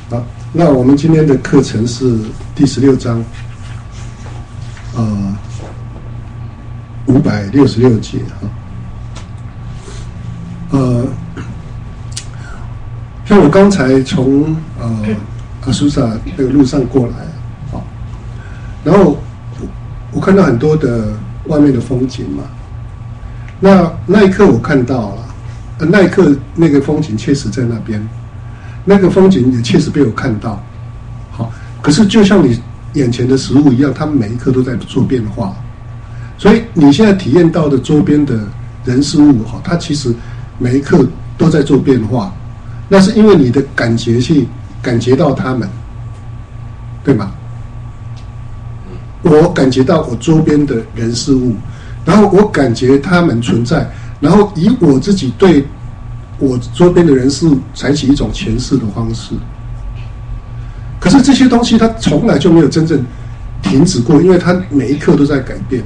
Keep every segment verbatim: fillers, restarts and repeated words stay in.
好，那我们今天的课程是第十六章，呃，五百六十六节哈。呃，像我刚才从呃阿苏萨那个路上过来，好，然后我看到很多的外面的风景嘛，那那一刻我看到了，呃、那一刻那个风景确实在那边。那个风景也确实被我看到，好，可是就像你眼前的食物一样，它每一刻都在做变化，所以你现在体验到的周边的人事物，哈，它其实每一刻都在做变化，那是因为你的感觉去感觉到它们，对吗？我感觉到我周边的人事物，然后我感觉它们存在，然后以我自己对我周边的人事物采取一种诠释的方式，可是这些东西它从来就没有真正停止过，因为它每一刻都在改变，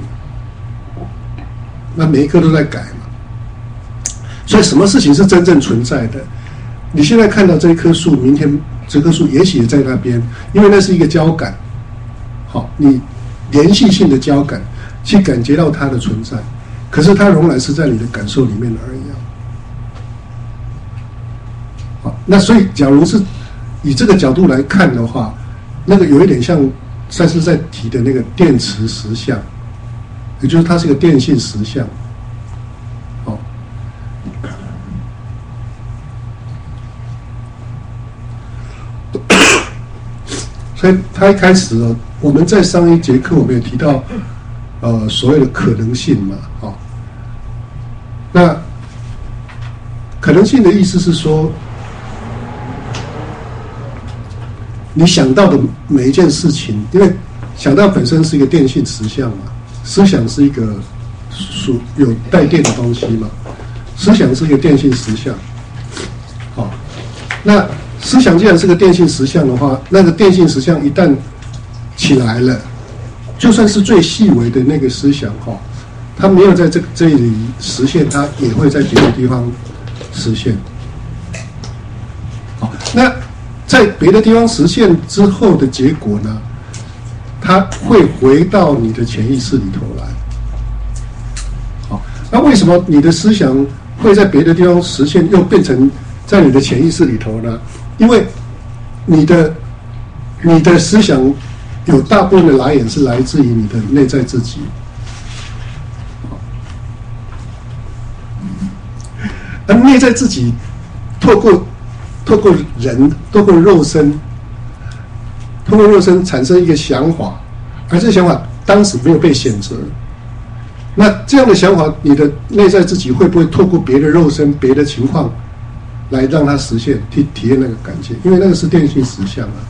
那每一刻都在改嘛。所以什么事情是真正存在的？你现在看到这一棵树，明天这棵树也许也在那边，因为那是一个交感，好，你连续性的交感去感觉到它的存在，可是它仍然是在你的感受里面而已啊。那所以假如是以这个角度来看的话，那个有一点像上次在提的那个电磁实相，也就是它是个电性实相，好，所以它一开始呢，我们在上一节课我们也提到呃所谓的可能性嘛，好，那可能性的意思是说，你想到的每一件事情，因为想到本身是一个电性实相嘛，思想是一个属有带电的东西嘛，思想是一个电性实相。好，那思想既然是个电性实相的话，那个电性实相一旦起来了，就算是最细微的那个思想哈，它没有在这这里实现，它也会在别的地方实现。好，那在别的地方实现之后的结果呢，它会回到你的潜意识里头来。好，那为什么你的思想会在别的地方实现，又变成在你的潜意识里头呢？因为你的你的思想有大部分的来源是来自于你的内在自己。而内在自己透过透过人，透过肉身，透过肉身产生一个想法，而这想法当时没有被选择。那这样的想法，你的内在自己会不会透过别的肉身、别的情况来让它实现，体体验那个感觉？因为那个是电性实相啊。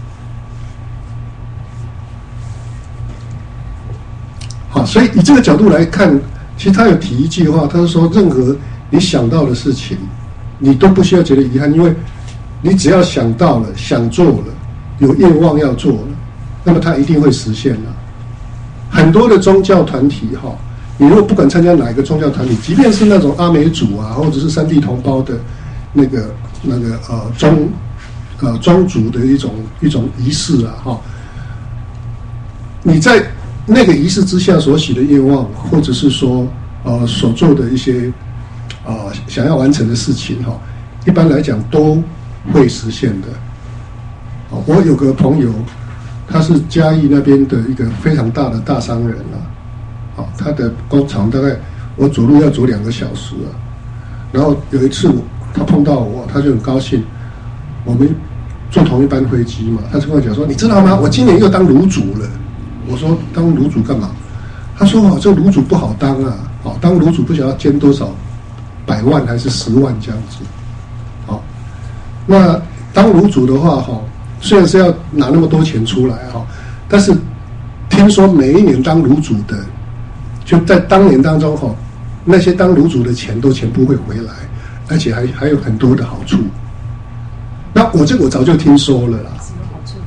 好，所以以这个角度来看，其实他有提一句话，他是说，任何你想到的事情，你都不需要觉得遗憾，因为你只要想到了、想做了、有愿望要做了，那么它一定会实现了。很多的宗教团体哈，你如果不管参加哪一个宗教团体，即便是那种阿美族啊，或者是山地同胞的那个那个呃庄呃庄族的一种一种仪式啊哈，你在那个仪式之下所许的愿望，或者是说呃所做的一些呃想要完成的事情哈，一般来讲都会实现的。我有个朋友，他是嘉义那边的一个非常大的大商人啊，好，他的工厂大概我走路要走两个小时啊。然后有一次他碰到我，他就很高兴，我们坐同一班飞机嘛，他就跟我讲说：“你知道吗？我今年又当卤煮了。”我说：“当卤煮干嘛？”他说：“哦，这卤煮不好当啊，好，当卤煮不晓得要捐多少百万还是十万这样子。好，那当卤煮的话，哈。”虽然是要拿那么多钱出来哈，但是听说每一年当卤煮的，就在当年当中哈，那些当卤煮的钱都全部会回来，而且还还有很多的好处。那我这个我早就听说了啦。什么好处？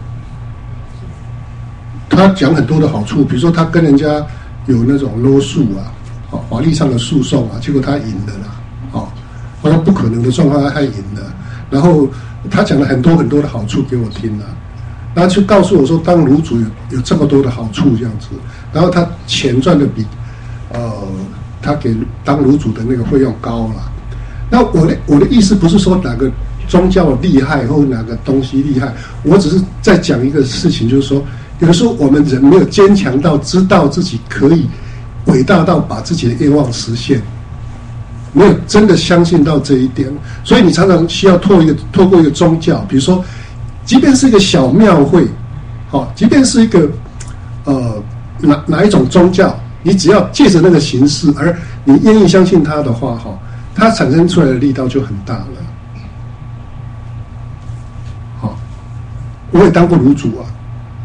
他讲很多的好处，比如说他跟人家有那种搂诉啊，好法律上的诉讼啊，结果他赢了啦，好，或者不可能的状况他赢了，然后他讲了很多很多的好处给我听啊，然后就告诉我说，当卤煮有有这么多的好处这样子，然后他钱赚的比呃他给当卤煮的那个费用高了。那我的我的意思不是说哪个宗教厉害或哪个东西厉害，我只是在讲一个事情，就是说有的时候我们人没有坚强到知道自己可以伟大到把自己的愿望实现，没有真的相信到这一点，所以你常常需要透一个透过一个宗教，比如说，即便是一个小庙会，好，即便是一个呃哪哪一种宗教，你只要借着那个形式，而你愿意相信它的话，哈，它产生出来的力道就很大了。好，我也当过卤煮啊，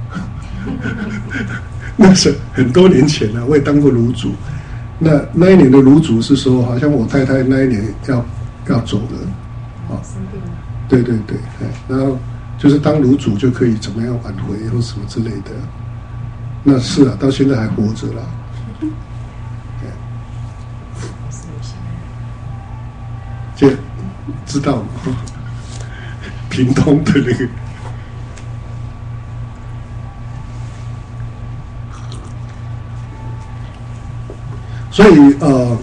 那是很多年前了，我也当过卤煮。那那一年的卤煮是说，好像我太太那一年要要走了，啊，对对对，然后就是当卤煮就可以怎么样挽回或什么之类的。那是啊，到现在还活着啦。这知道吗？屏东的那个。所以呃，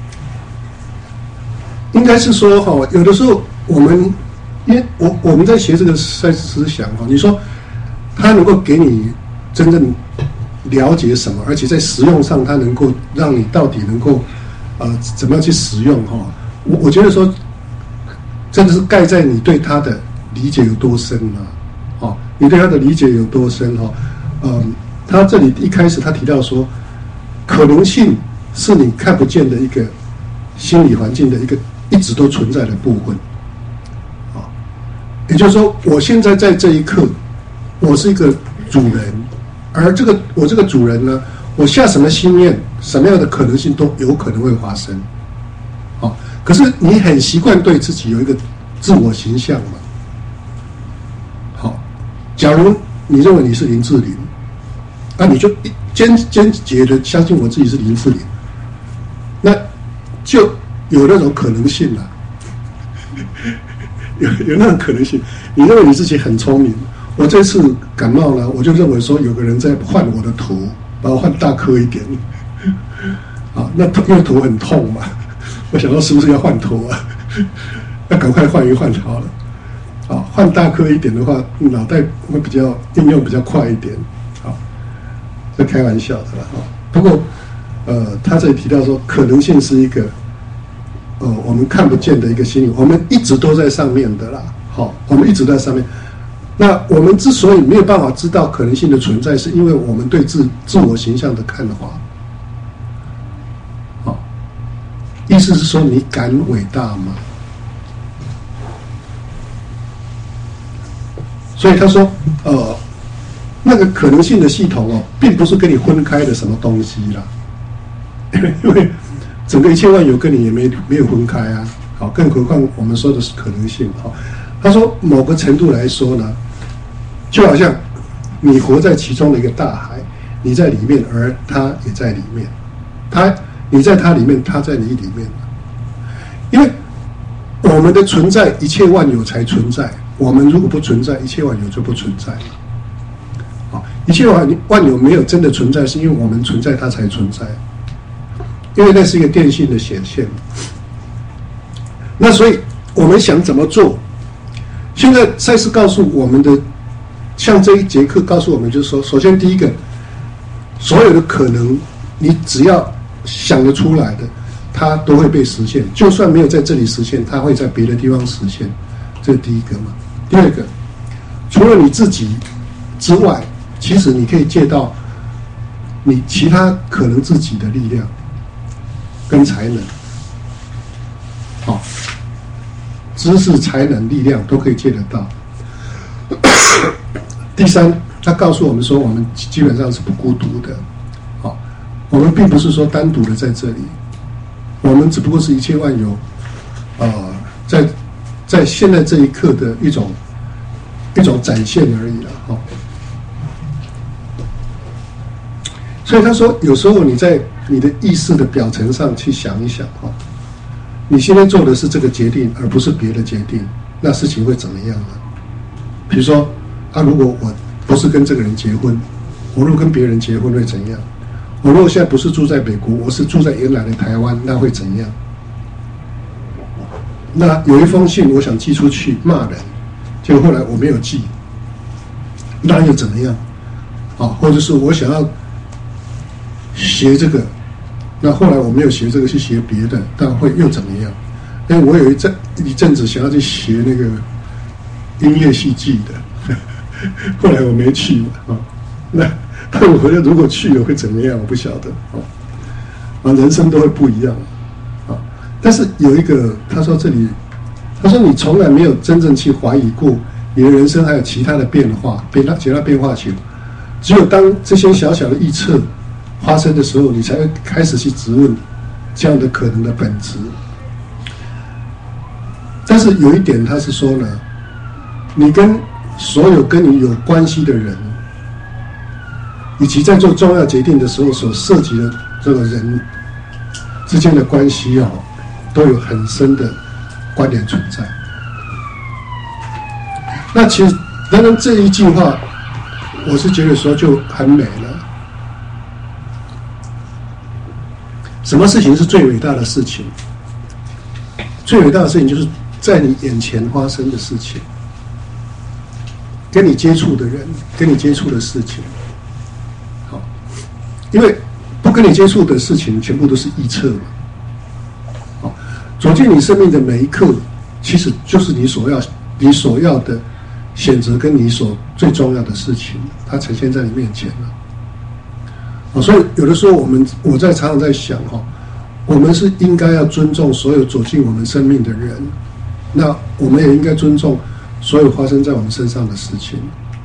应该是说哈，有的时候我们，因为我我们在学这个赛思想哈，你说它能够给你真正了解什么，而且在实用上它能够让你到底能够呃怎么样去使用哈，我我觉得说，真的是盖在你对它的理解有多深啊，哦，你对它的理解有多深哈，嗯，他这里一开始他提到说，可能性是你看不见的一个心理环境的一个一直都存在的部分，啊，也就是说，我现在在这一刻，我是一个主人，而这个我这个主人呢，我下什么心念，什么样的可能性都有可能会发生，啊，可是你很习惯对自己有一个自我形象嘛，好，假如你认为你是林志玲，那你就坚坚决的相信我自己是林志玲。那就有那种可能性了，有有那种可能性。你认为你自己很聪明，我这次感冒了，我就认为说有个人在换我的头，把我换大颗一点，啊，那因为头很痛嘛，我想说是不是要换头啊？那赶快换一换好了，啊，换大颗一点的话，脑袋会比较应用比较快一点，啊，这开玩笑的了啊。不过。呃，他这里提到说，可能性是一个，呃，我们看不见的一个心理，我们一直都在上面的啦。好，我们一直在上面。那我们之所以没有办法知道可能性的存在，是因为我们对自自我形象的看法。好，意思是说，你敢伟大吗？所以他说，呃，那个可能性的系统哦，并不是跟你分开的什么东西啦。因为整个一千万有跟你也没没有分开啊，好，更何况我们说的是可能性哈。他说某个程度来说呢，就好像你活在其中的一个大海，你在里面，而他也在里面，他你在他里面，他在你里面。因为我们的存在，一切万有才存在。我们如果不存在，一切万有就不存在了。好，一切万万有没有真的存在，是因为我们存在，它才存在。因为那是一个电性的显现，那所以我们想怎么做？现在赛斯告诉我们的，像这一节课告诉我们，就是说，首先第一个，所有的可能，你只要想得出来的，它都会被实现。就算没有在这里实现，它会在别的地方实现，这是第一个嘛。第二个，除了你自己之外，其实你可以借到你其他可能自己的力量。跟才能，好，知识、才能、力量都可以借得到。第三，他告诉我们说，我们基本上是不孤独的，好，我们并不是说单独的在这里，我们只不过是一切万有，呃，在在现在这一刻的一种一种展现而已了，哈。所以他说，有时候你在你的意识的表层上去想一想哈，你现在做的是这个决定，而不是别的决定。 那事情会怎么样呢？比如说啊，如果我不是跟这个人结婚，我如果跟别人结婚会怎样？我如果现在不是住在美国，我是住在原来的台湾，那会怎样？那有一封信我想寄出去骂人，结果后来我没有寄，那又怎么样？啊，或者是我想要学这个，那后来我没有学这个，去学别的，但会又怎么样？因为我有一阵一阵子想要去学那个音乐戏剧的，后来我没去嘛，啊，那但我觉得如果去了会怎么样？我不晓得，啊，人生都会不一样，啊，但是有一个他说这里，他说你从来没有真正去怀疑过你的人生还有其他的变化，变他其他变化球，只有当这些小小的预测发生的时候，你才会开始去质问这样的可能的本质。但是有一点，他是说呢，你跟所有跟你有关系的人，以及在做重要决定的时候所涉及的这个人之间的关系啊，都有很深的关联存在。那其实，当然这一句话，我是觉得说就很美了。什么事情是最伟大的事情？最伟大的事情就是在你眼前发生的事情，跟你接触的人，跟你接触的事情。好，因为不跟你接触的事情，全部都是预测嘛。好，走进你生命的每一刻，其实就是你所要、你所要的选择，跟你所最重要的事情，它呈现在你面前了。哦，所以有的时候我们我在常常在想哈，我们是应该要尊重所有走进我们生命的人，那我们也应该尊重所有发生在我们身上的事情。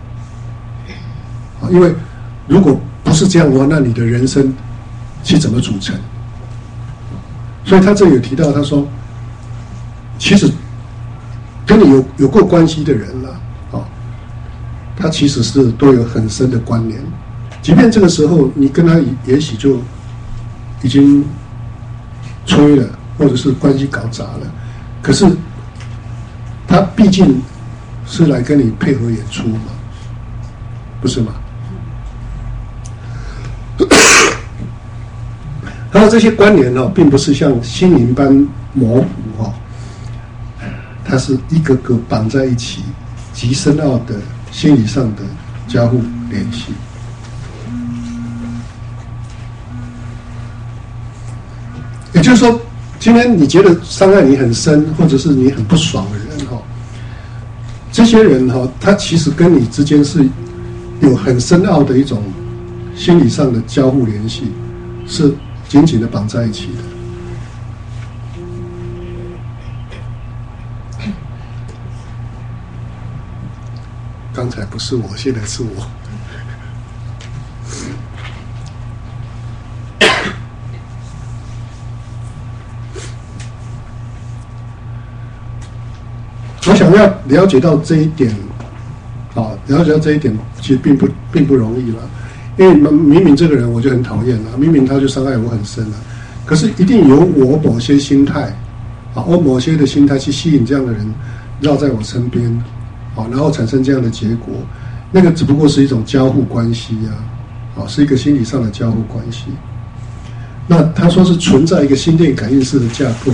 啊，因为如果不是这样的话，那你的人生是怎么组成？所以他这里有提到，他说，其实跟你有有过关系的人了，啊，他其实是都有很深的关联。即便这个时候你跟他也许就已经吹了，或者是关系搞砸了，可是他毕竟是来跟你配合演出嘛，不是吗？然后这些关联哦，并不是像心灵般模糊哦，它是一个个绑在一起，极深奥的心理上的交互联系。也就是说，今天你觉得伤害你很深，或者是你很不爽的人哈，这些人哈，他其实跟你之间是有很深奥的一种心理上的交互联系，是紧紧的绑在一起的。刚才不是我，现在是我。我想要了解到这一点，啊，了解到这一点其实并不并不容易了，因为明明这个人我就很讨厌了，明明他就伤害我很深了，可是一定有我某些心态，啊，我某些的心态去吸引这样的人绕在我身边，啊，然后产生这样的结果，那个只不过是一种交互关系啊，啊，是一个心理上的交互关系。那他说是存在一个心电感应式的架构。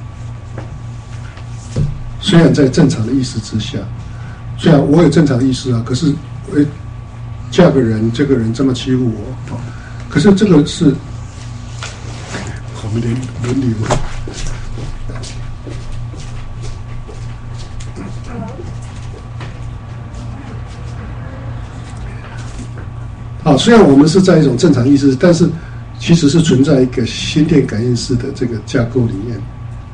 虽然在正常的意识之下，虽然我有正常的意识啊，可是，诶，嫁个人，这个人这么欺负我，啊，可是这个是，我们连伦理问，啊，虽然我们是在一种正常意识，但是其实是存在一个心电感应式的这个架构里面。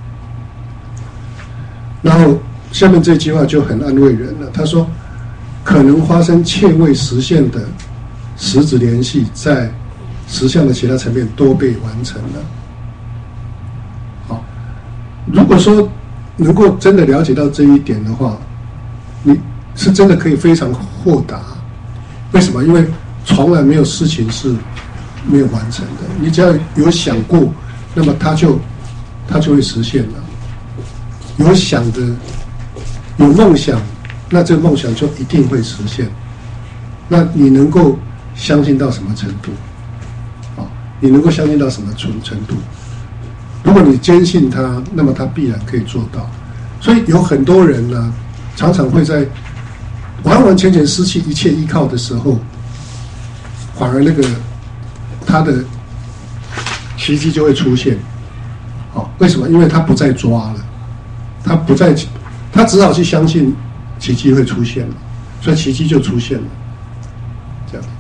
然后下面这句话就很安慰人了。他说，可能发生且未实现的实质联系，在实相的其他层面都被完成了。好，如果说能够真的了解到这一点的话，你是真的可以非常豁达。为什么？因为从来没有事情是没有完成的。你只要有想过，那么它就它就会实现了。有想的有梦想，那这个梦想就一定会实现。那你能够相信到什么程度？啊，你能够相信到什么程程度？如果你坚信它，那么它必然可以做到。所以有很多人呢，常常会在完完全全失去一切依靠的时候，反而那个他的奇迹就会出现。好，为什么？因为他不再抓了，他不再，他只好去相信奇迹会出现了，所以奇迹就出现了。这样。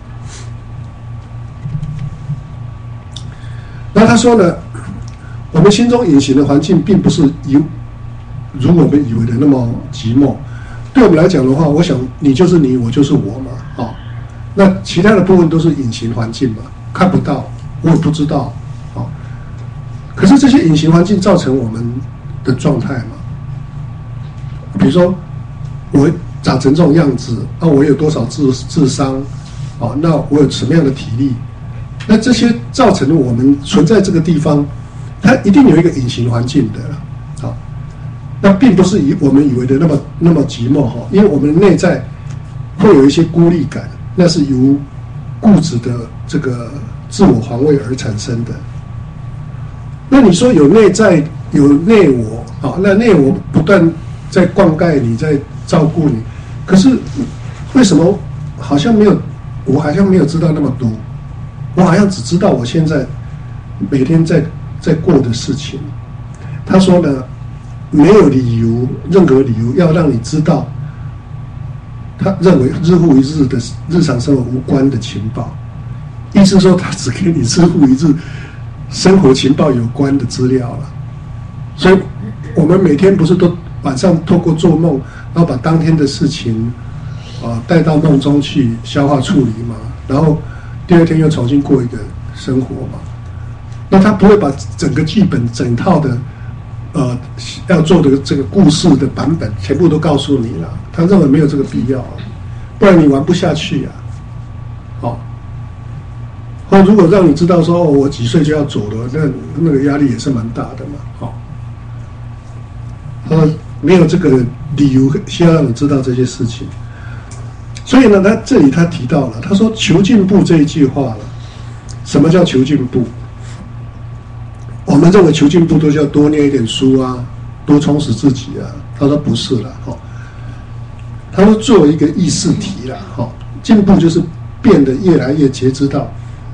那他说呢，我们心中隐形的环境，并不是如如我们以为的那么寂寞。对我们来讲的话，我想你就是你，我就是我嘛，哦，那其他的部分都是隐形环境嘛，看不到，我也不知道，哦。可是这些隐形环境造成我们的状态嘛，比如说我长成这种样子，啊，我有多少智智商，哦，那我有什么样的体力，那这些造成我们存在这个地方，它一定有一个隐形环境的，好。那并不是以我们以为的那么那么寂寞哈，因为我们内在会有一些孤立感，那是由固执的这个自我防卫而产生的。那你说有内在有内我，好，那内我不断在灌溉你，在照顾你，可是为什么好像没有，我好像没有知道那么多，我好像只知道我现在每天在在过的事情。他说呢，没有理由，任何理由要让你知道他认为日复一日的日常生活无关的情报，意思说他只给你日复一日生活情报有关的资料了。所以我们每天不是都晚上透过做梦，然后把当天的事情啊带到梦中去消化处理嘛，然后第二天又重新过一个生活嘛。那他不会把整个剧本整套的呃，要做的这个故事的版本全部都告诉你了，他认为没有这个必要，不然你玩不下去呀、啊。哦，或如果让你知道说哦，我几岁就要走了，那那个压力也是蛮大的嘛。哦，他说没有这个理由需要让你知道这些事情，所以呢，他这里他提到了，他说求进步这一句话了。什么叫求进步？我们认为求进步都是要多念一点书啊，多充实自己啊。他说不是啦，哈。他说作为一个议事题啦，哈，进步就是变得越来越觉知到，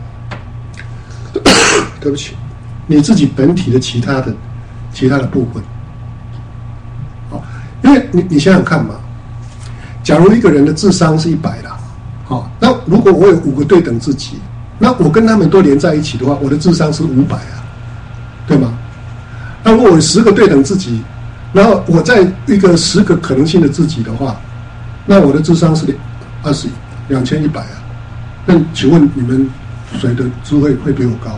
对不起，你自己本体的其他的其他的部分，好，因为你你想想看嘛，假如一个人的智商是一百啦，好，那如果我有五个对等自己，那我跟他们都连在一起的话，我的智商是五百啊。对吗？那如果我十个对等自己，然后我在一个十个可能性的自己的话，那我的智商是二十两千一百啊。那请问你们谁的智慧会比我高？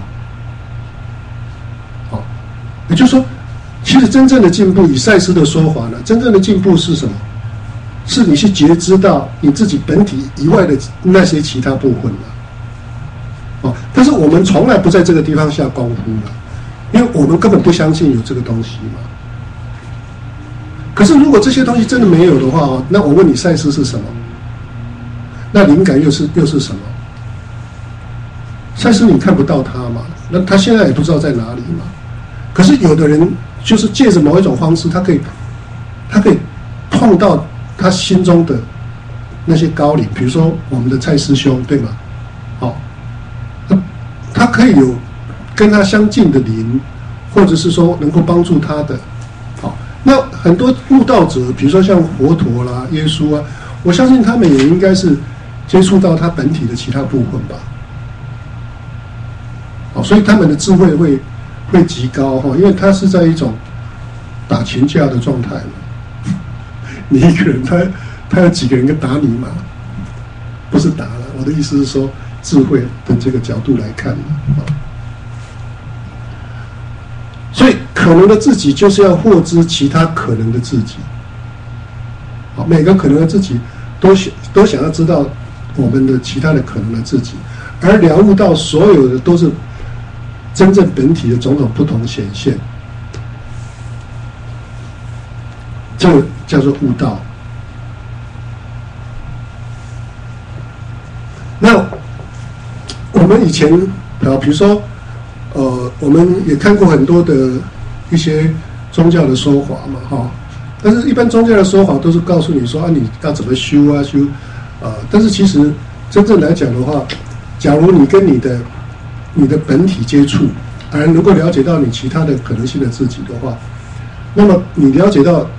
好，也就是说，其实真正的进步，以赛斯的说法呢，真正的进步是什么？是你去觉知到你自己本体以外的那些其他部分了。哦，但是我们从来不在这个地方下功夫了。因为我们根本不相信有这个东西嘛。可是如果这些东西真的没有的话，那我问你，赛斯是什么？那灵感又是又是什么？赛斯你看不到它嘛，那他现在也不知道在哪里嘛。可是有的人就是借着某一种方式，他可以，他可以碰到他心中的那些高灵，比如说我们的蔡师兄，对吗？好、哦，他他可以有跟他相近的灵，或者是说能够帮助他的，好，那很多悟道者，比如说像佛陀啦、耶稣啊，我相信他们也应该是接触到他本体的其他部分吧，好，所以他们的智慧会会极高哈，因为他是在一种打群架的状态嘛，你一个人他他有几个人跟打你嘛，不是打了，我的意思是说智慧的这个角度来看嘛，所以可能的自己就是要获知其他可能的自己，好，每个可能的自己都想都想要知道我们的其他的可能的自己，而了悟到所有的都是真正本体的种种不同显现，这叫做悟道。那我们以前啊，比如说，呃，我们也看过很多的一些宗教的说法嘛，哈。但是，一般宗教的说法都是告诉你说啊，你要怎么修啊修，啊。但是其实真正来讲的话，假如你跟你的你的本体接触，而能够了解到你其他的可能性的自己的话，那么你了解到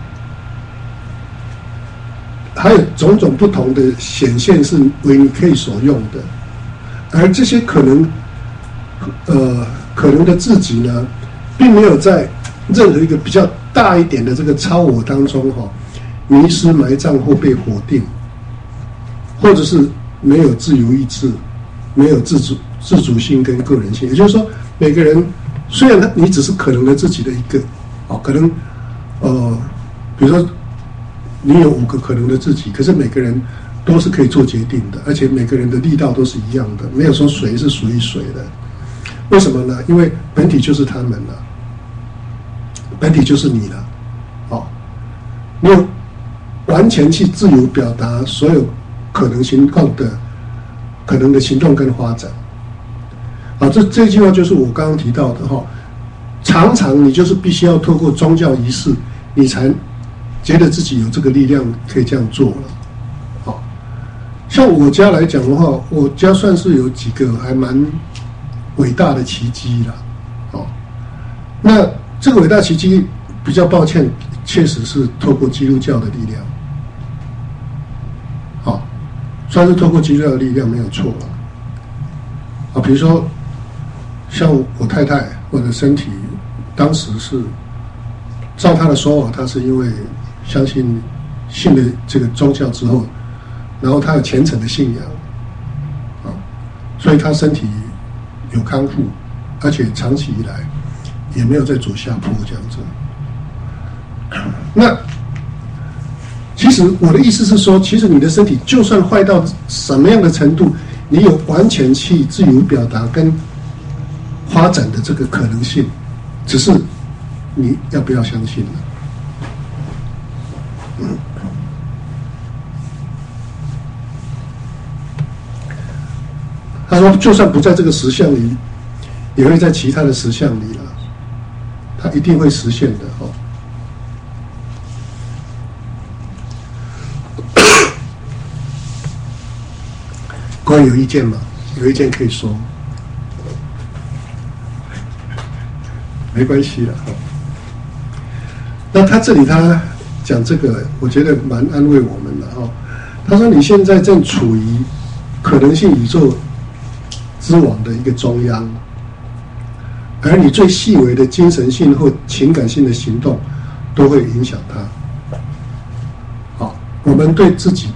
还有种种不同的显现是为你可以所用的，而这些可能呃可能的自己呢，并没有在任何一个比较大一点的这个超我当中哈、哦，迷失埋葬或被否定，或者是没有自由意志，没有自主自主性跟个人性。也就是说，每个人虽然他你只是可能的自己的一个，哦，可能呃，比如说你有五个可能的自己，可是每个人都是可以做决定的，而且每个人的力道都是一样的，没有说谁是属于谁的。为什么呢？因为本体就是他们了。本体就是你了，哦，你有完全去自由表达所有可能行动的可能的行动跟发展，啊，这这句话就是我刚刚提到的哈、哦，常常你就是必须要透过宗教仪式，你才觉得自己有这个力量可以这样做了，好、哦，像我家来讲的话，我家算是有几个还蛮伟大的奇迹啦，哦，那。这个伟大奇迹比较抱歉，确实是透过基督教的力量，好，算是透过基督教的力量没有错了。啊，比如说像我太太，我的身体当时是照她的说法，她是因为相信信了这个宗教之后，然后她有虔诚的信仰，啊，所以她身体有康复，而且长期以来。也没有在走下坡这样子。那其实我的意思是说，其实你的身体就算坏到什么样的程度，你有完全去自由表达跟发展的这个可能性，只是你要不要相信了。嗯。他说，就算不在这个实相里，也会在其他的实相里了。它一定会实现的哦。各位有意见吗？有意见可以说，没关系了哈。那他这里他讲这个，我觉得蛮安慰我们的哈。他说你现在正处于可能性宇宙之网的一个中央。而你最细微的精神性或情感性的行动，都会影响它。好，我们对自己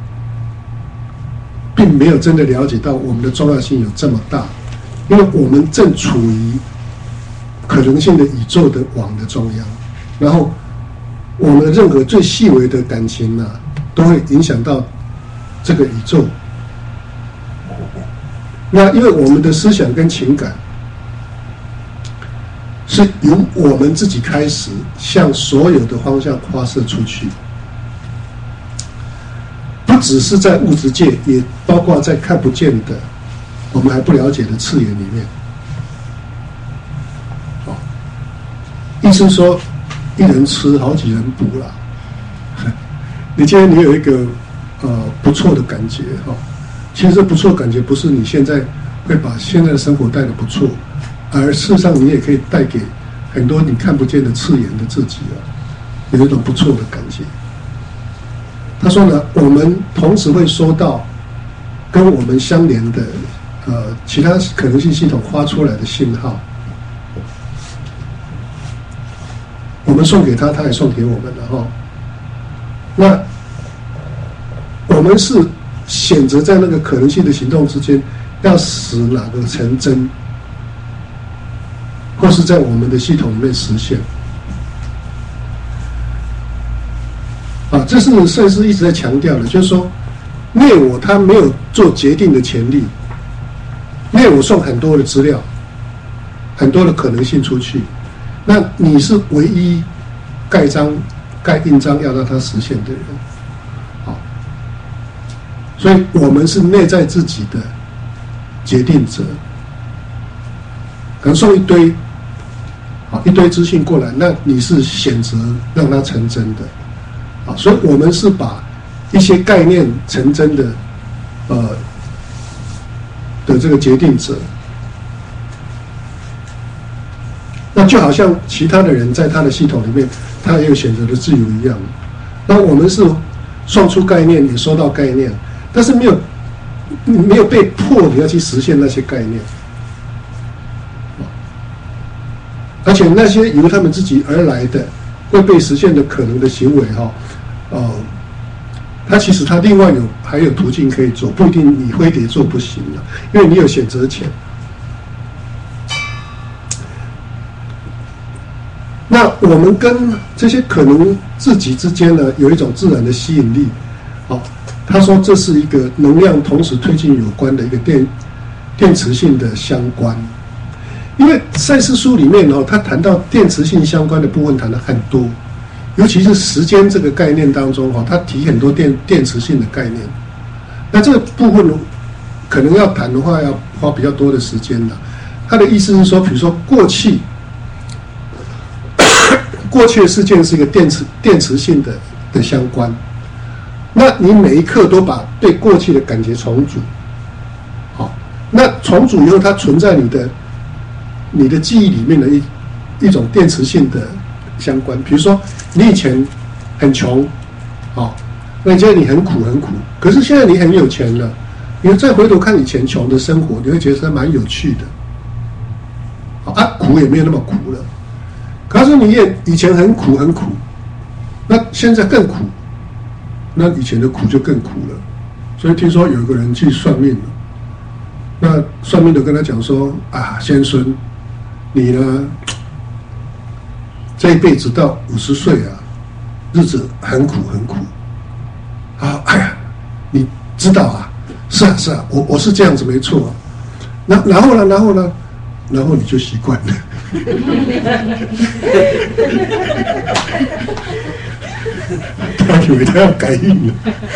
并没有真的了解到我们的重要性有这么大，因为我们正处于可能性的宇宙的网的中央，然后我们的任何最细微的感情啊，都会影响到这个宇宙。那因为我们的思想跟情感。是由我们自己开始向所有的方向发射出去，不只是在物质界，也包括在看不见的、我们还不了解的次元里面。好，意思说，一人吃好几人补啦。你今天你有一个呃不错的感觉哈、哦，其实这不错的感觉不是你现在会把现在的生活带得不错。而事实上，你也可以带给很多你看不见的次元的自己啊，有一种不错的感觉。他说呢，我们同时会收到跟我们相连的呃其他可能性系统发出来的信号，我们送给他，他也送给我们了哈。那我们是选择在那个可能性的行动之间，要使哪个成真？或是在我们的系统里面实现，啊，这是赛斯一直在强调的，就是说，内我他没有做决定的权利，内我送很多的资料，很多的可能性出去，那你是唯一盖章盖印章要让它实现的人。好，所以我们是内在自己的决定者。可能送一堆，好一堆资讯过来，那你是选择让它成真的。好，所以我们是把一些概念成真的，呃的这个决定者。那就好像其他的人在他的系统里面，他也有选择的自由一样。那我们是送出概念，也收到概念，但是没有没有被迫你要去实现那些概念，而且那些由他们自己而来的会被实现的可能的行为，哈，呃，他其实他另外有还有途径可以做，不一定你非得做不行了，因为你有选择权。那我们跟这些可能自己之间呢，有一种自然的吸引力。好，他说这是一个能量同时推进有关的一个电电磁性的相关。因为赛斯书里面哦，他谈到电磁性相关的部分谈的很多，尤其是时间这个概念当中哈，他提很多电电磁性的概念。那这个部分可能要谈的话，要花比较多的时间的。他的意思是说，比如说过去。过去的事件是一个电磁电磁性的的相关，那你每一刻都把对过去的感觉重组，好，那重组以后它存在你的你的记忆里面的一一种电磁性的相关。比如说你以前很穷，好，那你觉得你很苦很苦，可是现在你很有钱了，你再回头看以前穷的生活，你会觉得蛮有趣的，好啊，苦也没有那么苦了。可是你也以前很苦很苦，那现在更苦，那以前的苦就更苦了。所以听说有一个人去算命了，那算命的跟他讲说啊，先生，你呢这一辈子到五十岁啊，日子很苦很苦。啊，哎呀，你知道啊？是啊是啊，我我是这样子没错啊。那然后呢？然后呢？然后你就习惯了。他以为他要改运了。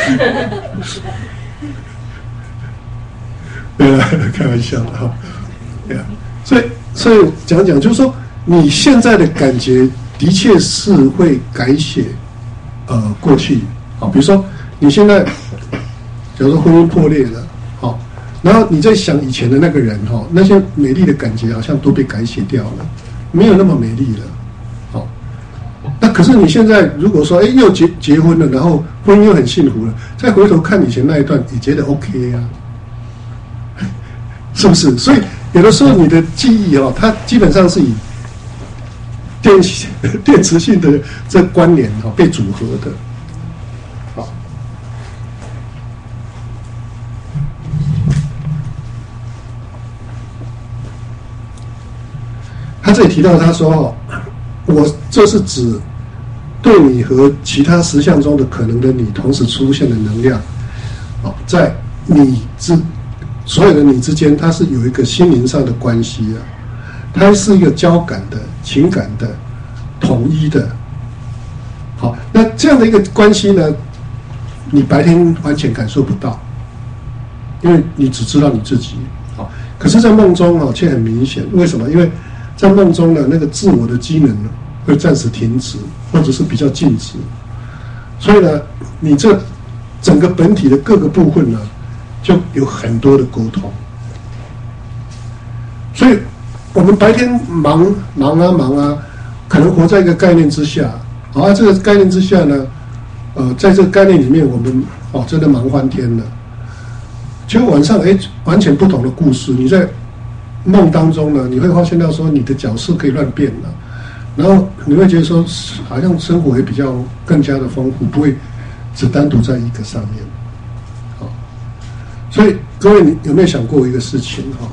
对啊，开玩笑的哈。对啊，所以所以讲讲，就是说你现在的感觉的确是会改写呃过去。好，比如说你现在，假如说婚姻破裂了，好。然后你在想以前的那个人哈，那些美丽的感觉好像都被改写掉了，没有那么美丽了，好。那可是你现在如果说，哎，又结结婚了，然后婚姻又很幸福了，再回头看以前那一段，也觉得 OK 啊，是不是？所以有的时候你的记忆哦，它基本上是以电电磁性的这关联哈被组合的。他这里提到，他说：“我这是指对你和其他实相中的可能的你同时出现的能量，哦，在你之所有的你之间，它是有一个心灵上的关系啊，它是一个交感的、情感的、统一的。好，那这样的一个关系呢，你白天完全感受不到，因为你只知道你自己。好，可是，在梦中啊，却很明显。为什么？因为在梦中呢，那个自我的机能呢会暂时停止，或者是比较静止，所以呢，你这整个本体的各个部分呢，就有很多的沟通。所以，我们白天忙忙啊忙啊，可能活在一个概念之下，啊，这个概念之下呢，呃，在这个概念里面，我们哦真的忙翻天了。结果晚上，哎，完全不同的故事，你在梦当中呢，你会发现到说你的角色可以乱变了，然后你会觉得说，好像生活也比较更加的丰富，不会只单独在一个上面。好，所以各位，你有没有想过一个事情哈？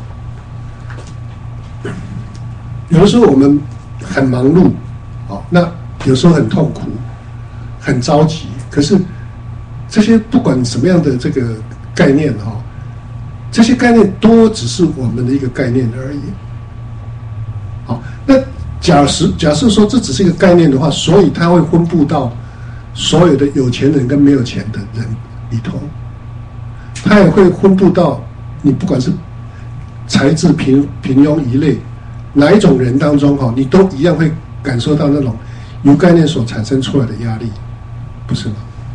有的时候我们很忙碌，好，那有时候很痛苦，很着急，可是这些不管什么样的这个概念哈。这些概念都只是我们的一个概念而已。好，那假设假设说这只是一个概念的话，所以它会分布到所有的有钱人跟没有钱的人里头，他也会分布到你不管是才智平平庸一类哪一种人当中哈，你都一样会感受到那种由概念所产生出来的压力，不是吗？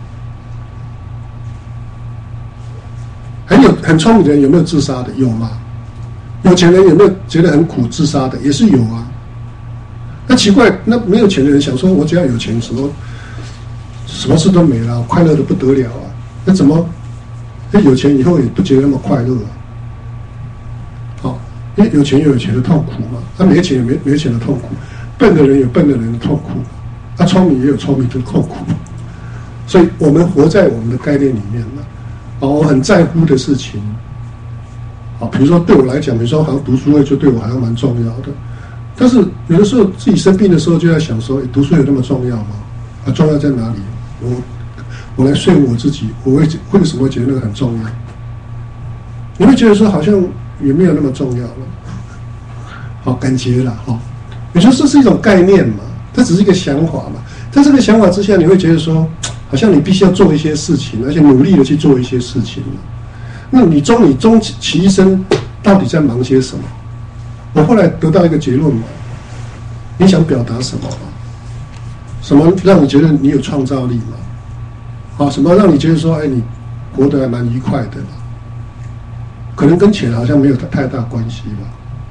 很有很聪明的人有没有自杀的？有吗？有钱人有没有觉得很苦自杀的？也是有啊。那奇怪，那没有钱的人想说，我只要有钱，什么什么事都没了，快乐的不得了啊。那怎么？那有钱以后也不觉得那么快乐啊？好，因为有钱有有钱的痛苦嘛，他、啊、没钱有没没钱的痛苦，笨的人有笨的人的痛苦，他、啊、聪明也有聪明的痛苦。所以我们活在我们的概念里面了。哦，我很在乎的事情，啊，比如说对我来讲，比如说好像读书会就对我好像蛮重要的，但是有的时候自己生病的时候就在想说，读书有那么重要吗？啊，重要在哪里？我我来说服我自己，我会为什么会觉得那个很重要？你会觉得说好像也没有那么重要了，好，感觉了哈。也就是这是一种概念嘛，它只是一个想法嘛，在这个想法之下，你会觉得说，好像你必须要做一些事情，而且努力的去做一些事情。那你终你终其一生到底在忙些什么？我后来得到一个结论嘛，你想表达什么嘛？什么让你觉得你有创造力嘛？啊，什么让你觉得说，哎，你活得还蛮愉快的嘛？可能跟钱好像没有太大关系吧？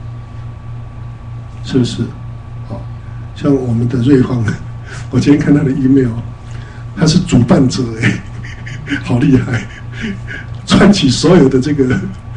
是不是？好，像我们的瑞芳，我今天看他的 email。他是主办者哎，好厉害！串起所有的这个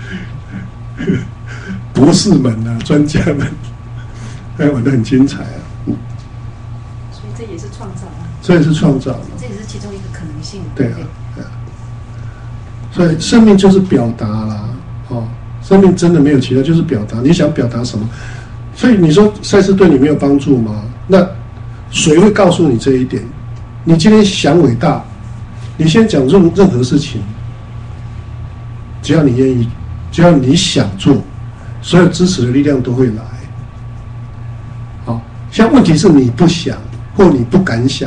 博士们啊、专家们，哎，玩得很精彩啊。 所以这也是创造啊。 这也是创造， 这也是其中一个可能性。 对啊，对啊。所以生命就是表达啦，哦，生命真的没有其他，就是表达。你想表达什么？所以你说赛事对你没有帮助吗？那谁会告诉你这一点？你今天想伟大，你先讲任任何事情，只要你愿意，只要你想做，所有支持的力量都会来。好，像问题是你不想，或你不敢想，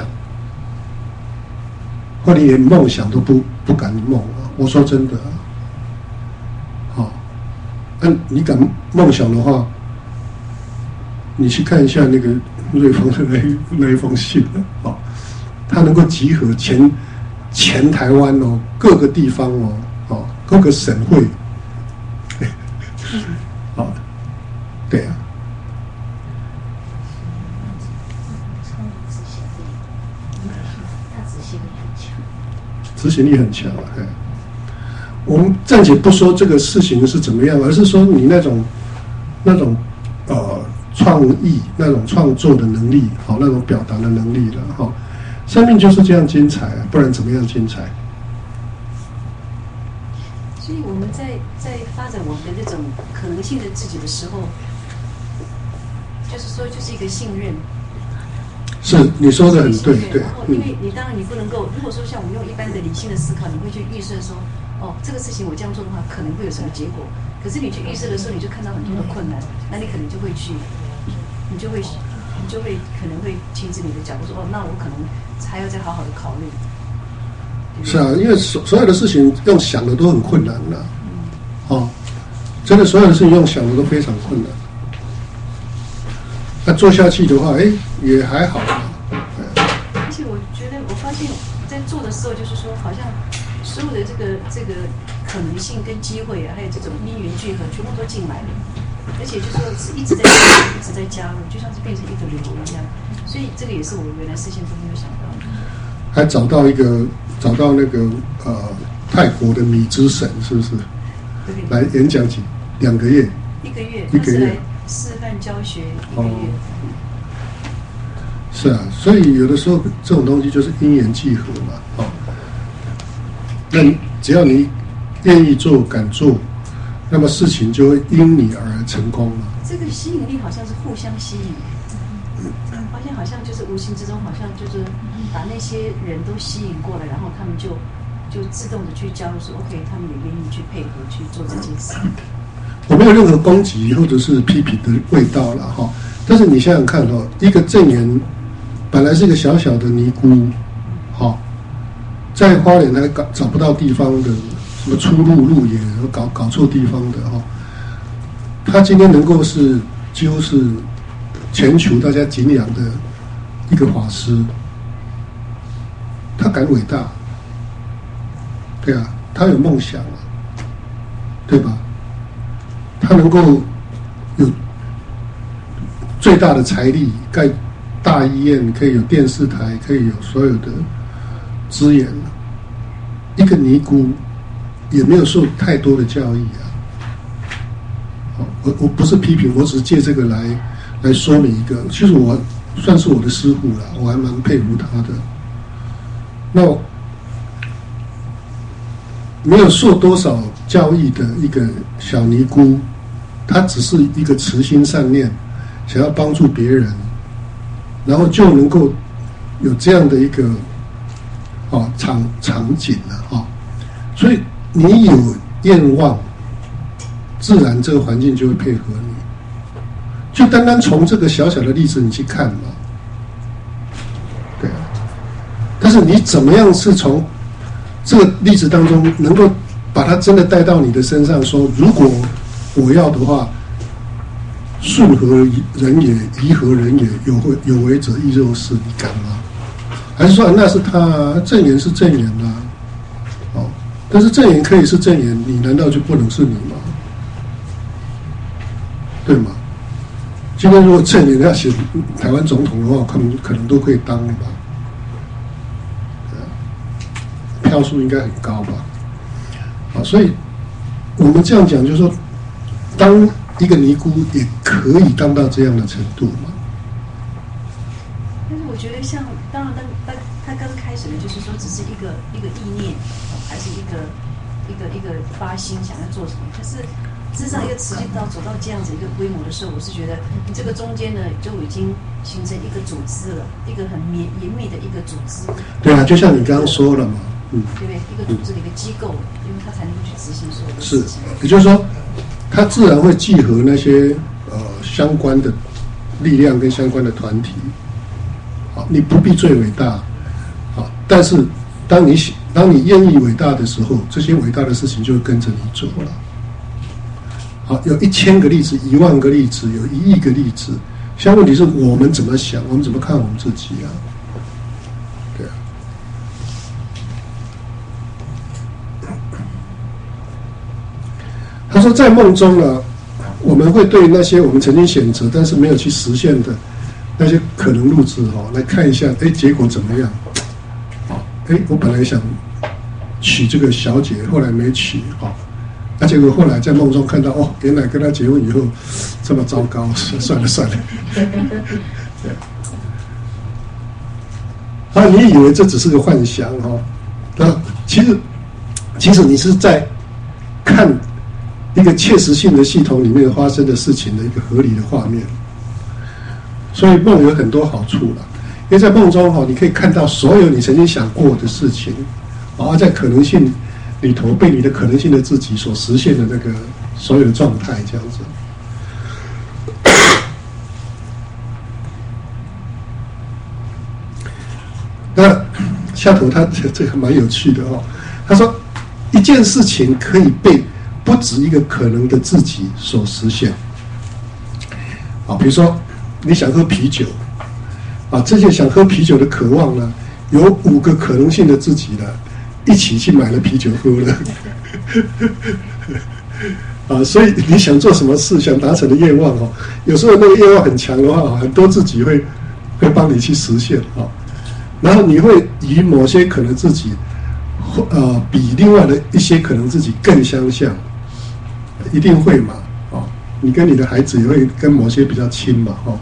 或你连梦想都不不敢梦啊！我说真的啊，好，那你敢梦想的话，你去看一下那个瑞丰的那那一封信啊。它能够集合全全台湾哦，各个地方哦，哦，各个省会，好，对啊，执行力很强啊！哎，我们暂且不说这个事情是怎么样，而是说你那种那种呃创意、那种创作的能力，好，那种表达的能力了，哈。生命就是这样精彩啊，不然怎么样精彩？ 所以我们在在发展我们的这种可能性的自己的时候，就是说，就是一个信任。 是你说的很对，对。 然后，因为你当然你不能够，如果说像我们用一般的理性的思考，你会去预设说，哦，这个事情我这样做的话，可能会有什么结果。可是你去预设的时候，你就看到很多的困难，那你可能就会去，你就会。你就会可能会停止你的脚步，说哦，那我可能还要再好好的考虑。 是啊，因为所所有的事情用想的都很困难的，嗯，哦，真的所有的事情用想的都非常困难。那做下去的话，哎，也还好。 而且我觉得，我发现，在做的时候，就是说，好像所有的这个这个可能性跟机会啊，还有这种因缘聚合，全部都进来了。而且就说是一直在一直在加入，就像是变成一个流一样，所以这个也是我原来事先都没有想到的。 还找到一个找到那个呃泰国的米之神，是不是？ 对。 来演讲几两个月。 一个月。 一个月。 示范教学一个月。 哦。是啊，所以有的时候这种东西就是因缘际合嘛，哦。那只要你愿意做、敢做。那么事情就会因你而成功了。 这个吸引力好像是互相吸引，嗯，发现好像就是无形之中，好像就是把那些人都吸引过来，然后他们就就自动的去加入说 ，OK， 他们也愿意去配合去做这件事。 我没有任何攻击或者是批评的味道了哈，但是你想想看哦，一个正言本来是一个小小的尼姑， 好、哦，在花莲还搞找不到地方的什么出入路野，搞搞错地方的哈、哦，他今天能够是几乎是全球大家敬仰的一个法师，他敢伟大，对啊，他有梦想啊，对吧？他能够有最大的财力盖大医院，可以有电视台，可以有所有的资源。一个尼姑也没有受太多的教育啊。我我不是批评，我只是借这个来来说明一个。其实我算是我的师父了，我还蛮佩服他的。那没有受多少教育的一个小尼姑，她只是一个慈心善念，想要帮助别人，然后就能够有这样的一个哦场场景了啊、哦。所以你有愿望，自然这个环境就会配合你。就单单从这个小小的例子你去看嘛，对啊。但是你怎么样是从这个例子当中能够把它真的带到你的身上，说如果我要的话，顺何人也，宜何人也，有为有为者亦若是，你敢吗？还是说那是他正言是正言啊？哦，但是正言可以是正言，你难道就不能是你吗？对吗？今天如果正言要选台湾总统的话，可能可能都可以当吧。票数应该很高吧，啊，所以我们这样讲，就是说，当一个尼姑也可以当到这样的程度嘛。 但是我觉得像，当然，当他他刚开始的就是说，只是一个一个意念，还是一个一个一个发心想要做什么。可是事实上，一个持续到走到这样子一个规模的时候，我是觉得这个中间呢，就已经形成一个组织了，一个很绵严密的一个组织。 对啊，就像你刚刚说了嘛。嗯， 对不对？一个组织的一个机构，因为他才能够去执行所有的事情。 是，也就是说，他自然会集合那些呃相关的力量跟相关的团体。好，你不必最伟大，好，但是当你当你愿意伟大的时候，这些伟大的事情就会跟着你做了。好，有一千个例子，一万个例子，有一亿个例子。现在问题是我们怎么想，我们怎么看我们自己啊？他说，在梦中呢，我们会对那些我们曾经选择但是没有去实现的那些可能路子哦，来看一下，哎，结果怎么样？哦，哎，我本来想娶这个小姐，后来没娶，哦，那结果后来在梦中看到，哦，原来跟他结婚以后这么糟糕，算了算了。对，啊，你以为这只是个幻想哦？那其实，其实你是在看一个切实性的系统里面发生的事情的一个合理的画面，所以梦有很多好处了。因为在梦中哈，你可以看到所有你曾经想过的事情，而在可能性里头被你的可能性的自己所实现的那个所有的状态，这样子。那下头他这个蛮有趣的哦，他说一件事情可以被不止一个可能的自己所实现。啊，比如说你想喝啤酒，啊，这些想喝啤酒的渴望呢，有五个可能性的自己呢，一起去买了啤酒喝了。啊，所以你想做什么事，想达成的愿望哦，有时候那个愿望很强的话，很多自己会会帮你去实现啊。然后你会与某些可能自己，呃，比另外的一些可能自己更相像。一定会嘛，哦，你跟你的孩子也会跟某些比较亲嘛，哦。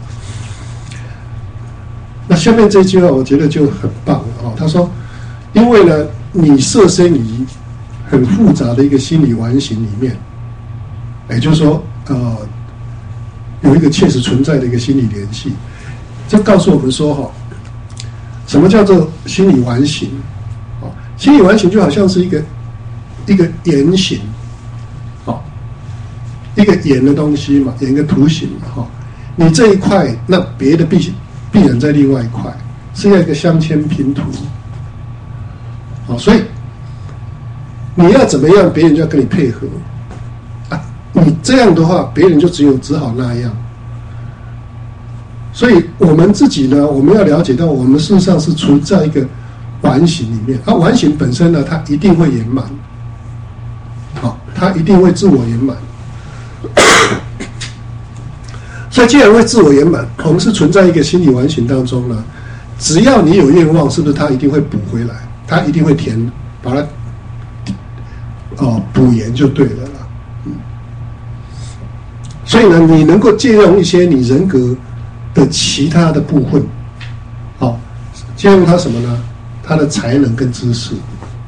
那下面这句话我觉得就很棒哦，他说，因为呢，你设身于很复杂的一个心理完形里面，也就是说，呃，有一个确实存在的一个心理联系，这告诉我们说，哈、哦，什么叫做心理完形？哦，心理完形就好像是一个一个圆形。一个圆的东西嘛，圆个图形嘛，哈，你这一块，那别的必必然在另外一块，是要一个镶嵌拼图， 好，所以你要怎么样，别人就要跟你配合啊。你这样的话，别人就只有只好那样。所以我们自己呢，我们要了解到，我们事实上是处在一个完形里面。啊，完形本身呢，它一定会圆满，好，它一定会自我圆满。所以既然会自我圆满，我们是存在一个心理完形当中呢。只要你有愿望，是不是它一定会补回来？它一定会填，把它哦补圆就对了啦。嗯，所以呢，你能够借用一些你人格的其他的部分，好、哦，借用它什么呢？它的才能跟知识。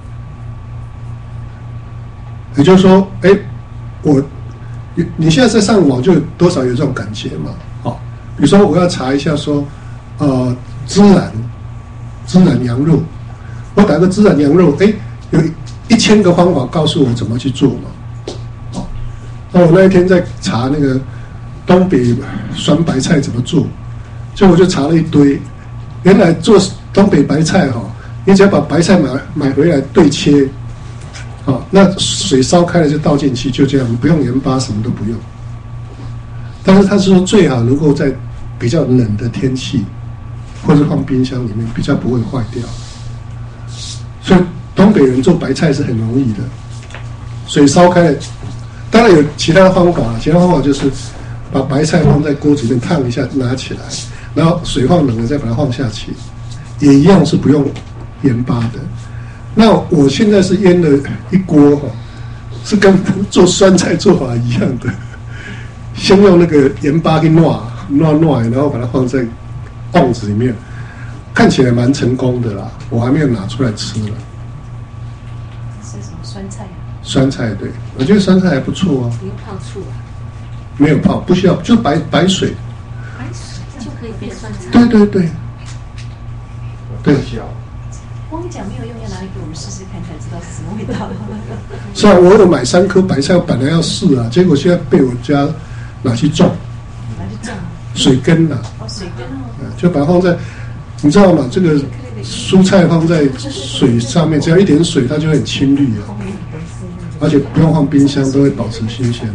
也就是说，哎，我你你现在在上网就多少有这种感觉嘛？好、哦，比如说我要查一下说，呃。孜然，孜然羊肉，我打个孜然羊肉，哎，有一千个方法告诉我怎么去做嘛。哦，那我那一天在查那个东北酸白菜怎么做，结果我就查了一堆。原来做东北白菜哈、哦，你只要把白菜买买回来对切，好、哦，那水烧开了就倒进去，就这样，不用盐巴，什么都不用。但是他说最好能够在比较冷的天气。或者放冰箱里面比较不会坏掉，所以东北人做白菜是很容易的。水烧开了，当然有其他方法，其他方法就是把白菜放在锅子里面烫一下，拿起来，然后水放冷了再把它放下去，也一样是不用盐巴的。那我现在是腌了一锅哈，是跟做酸菜做法一样的，先用那个盐巴给弄弄弄，然后把它放在瓮子里面，看起来蛮成功的啦，我还没有拿出来吃了。 是什么酸菜啊？ 酸菜，对，我觉得酸菜还不错啊。 不用泡醋啊？ 没有泡，不需要，就白白水。 白水就可以变酸菜？ 对对对。对。 光讲没有用，要拿来给我们试试看，才知道是什么味道。 是啊，我有买三颗白菜，我本来要试啊，结果现在被我家拿去种。 拿去种？ 水根啊。 哦，水根哦。 就把它放在，你知道吗？这个蔬菜放在水上面，只要一点水，它就会很青绿啊，而且不用放冰箱，都会保持新鲜。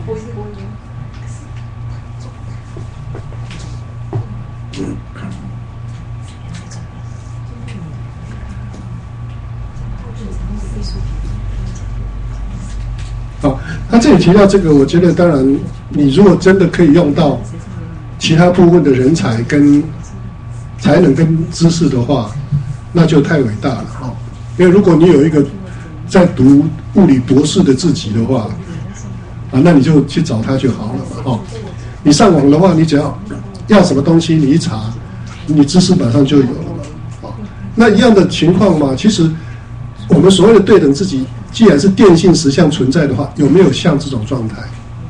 好，他这里提到这个，我觉得当然，你如果真的可以用到其他部分的人才跟才能跟知识的话，那就太伟大了哦。因为如果你有一个在读物理博士的自己的话，啊，那你就去找他就好了嘛哦。你上网的话，你只要要什么东西，你一查，你知识马上就有了嘛哦。那一样的情况嘛，其实我们所谓的对等自己，既然是电性实相存在的话，有没有像这种状态？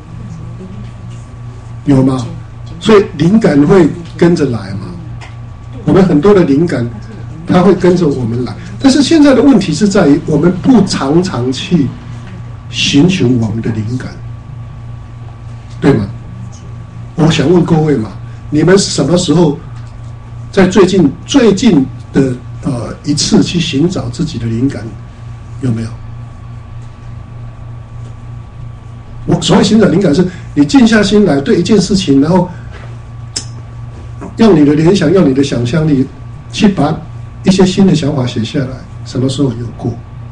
有吗？所以灵感会跟着来嘛，我们很多的灵感它会跟着我们来，但是现在的问题是在于我们不常常去寻求我们的灵感，对吗？我想问各位嘛，你们什么时候在最近最近的呃一次去寻找自己的灵感，有没有？我所谓寻找灵感是你静下心来对一件事情，然后用你的联想，用你的想象力去把一些新的想法写下来。什么时候有过？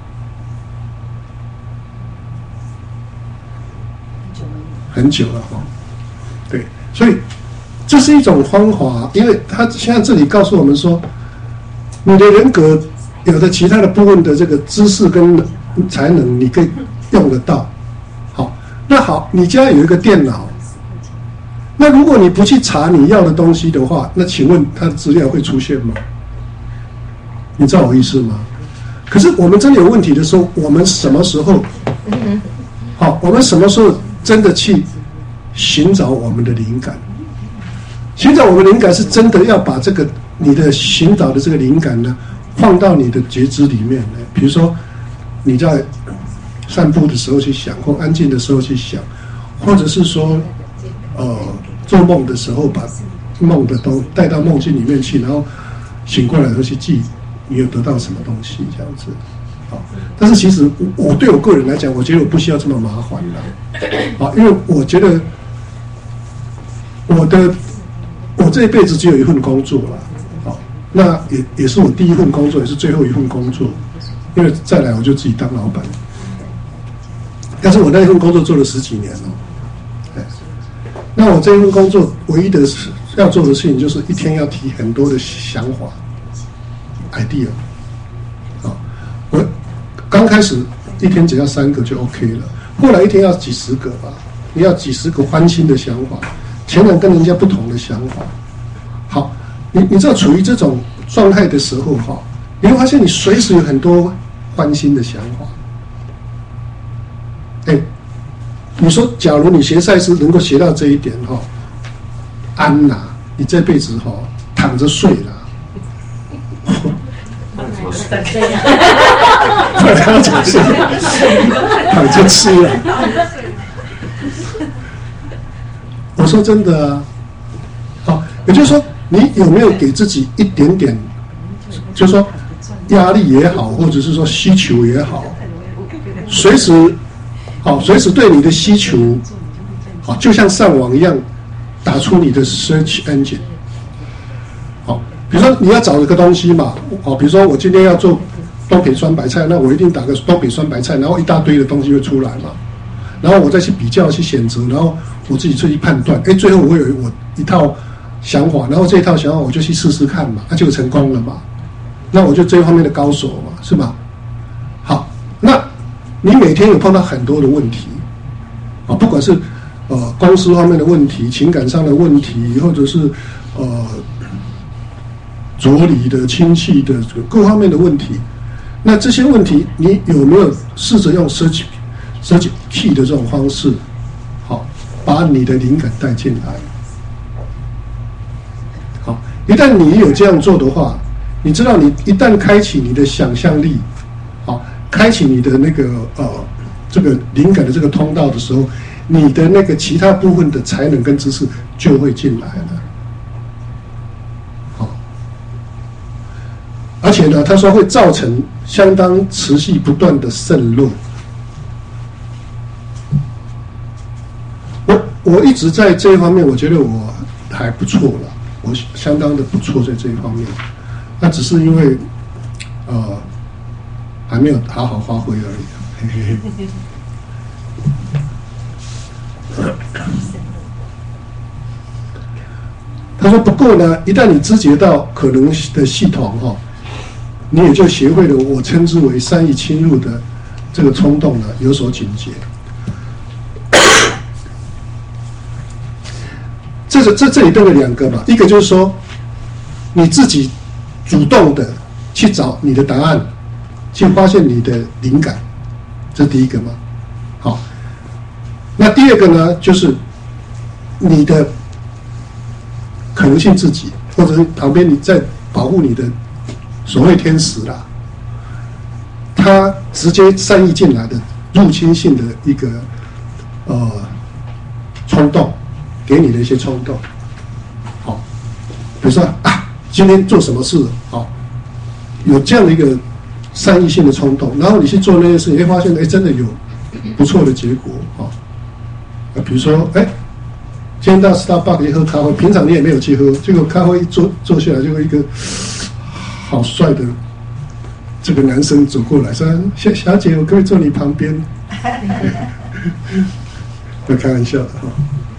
很久了哈。对，所以这是一种方法，因为他现在这里告诉我们说，你的人格有的其他的部分的这个知识跟才能，你可以用得到。好，那好，你家有一个电脑。那如果你不去查你要的东西的话，那请问它的资料会出现吗？你知道我意思吗？可是我们真的有问题的时候，我们什么时候？好，我们什么时候真的去寻找我们的灵感？寻找我们的灵感是真的要把这个你的寻找的这个灵感呢，放到你的觉知里面呢。比如说你在散步的时候去想，或安静的时候去想，或者是说呃。做梦的时候，把梦的都带到梦境里面去，然后醒过来的时候去记你有得到什么东西这样子。好，但是其实我对我个人来讲，我觉得我不需要这么麻烦了。好，因为我觉得我的我这一辈子只有一份工作了。好，那也也是我第一份工作，也是最后一份工作。因为再来我就自己当老板。但是我那一份工作做了十几年了。那我这一份工作唯一的要做的事情，就是一天要提很多的想法 idea。好，我刚开始一天只要三个就 OK 了，后来一天要几十个吧，你要几十个翻新的想法，全然跟人家不同的想法。好，你你知道处于这种状态的时候哈，你会发现你随时有很多翻新的想法。哎，你说假如你学赛事能够学到这一点哈，安呐，你这辈子哈躺着睡了。 这样， 躺着睡，躺着吃了。我说真的啊，好，也就是说，你有没有给自己一点点，就是说压力也好，或者是说需求也好，随时。好，随时对你的需求，好，就像上网一样，打出你的 search engine。好，比如说你要找一个东西嘛，好，比如说我今天要做东北酸白菜，那我一定打个东北酸白菜，然后一大堆的东西会出来嘛，然后我再去比较、去选择，然后我自己去判断，哎，最后我有我一套想法，然后这一套想法我就去试试看嘛，那就成功了嘛，那我就这一方面的高手嘛，是吧？好，那。你每天有碰到很多的问题，啊，不管是呃公司方面的问题、情感上的问题，或者是呃着离的、亲戚的各方面的问题，那这些问题你有没有试着用 search search key 的这种方式，好，把你的灵感带进来？好，一旦你有这样做的话，你知道你一旦开启你的想象力，好。开启你的那个呃这个灵感的这个通道的时候，你的那个其他部分的才能跟知识就会进来了。好，而且呢，他说会造成相当持续不断的渗漏。我我一直在这一方面，我觉得我还不错了，我相当的不错在这一方面。那只是因为呃。还没有好好发挥而已。嘿嘿嘿。他说：“不过呢，一旦你知觉到可能的系统哈，你也就学会了我称之为善意侵入的这个冲动呢，有所警觉。这个这这里都有两个嘛，一个就是说你自己主动的去找你的答案。”去发现你的灵感，这是第一个嘛。好，那第二个呢，就是你的可能性自己，或者是旁边你在保护你的所谓天使啦，他直接善意进来的入侵性的一个呃冲动，给你的一些冲动。好，比如说啊，今天做什么事，好，有这样的一个。善意性的冲动，然后你去做那些事，你会发现，哎，真的有不错的结果啊。啊，比如说，哎，今天到 Starbucks 喝咖啡，平常你也没有去喝，结果咖啡一坐坐下来，就一个好帅的这个男生走过来，说：“小小姐，我可不可以坐你旁边？”不开玩笑的哈。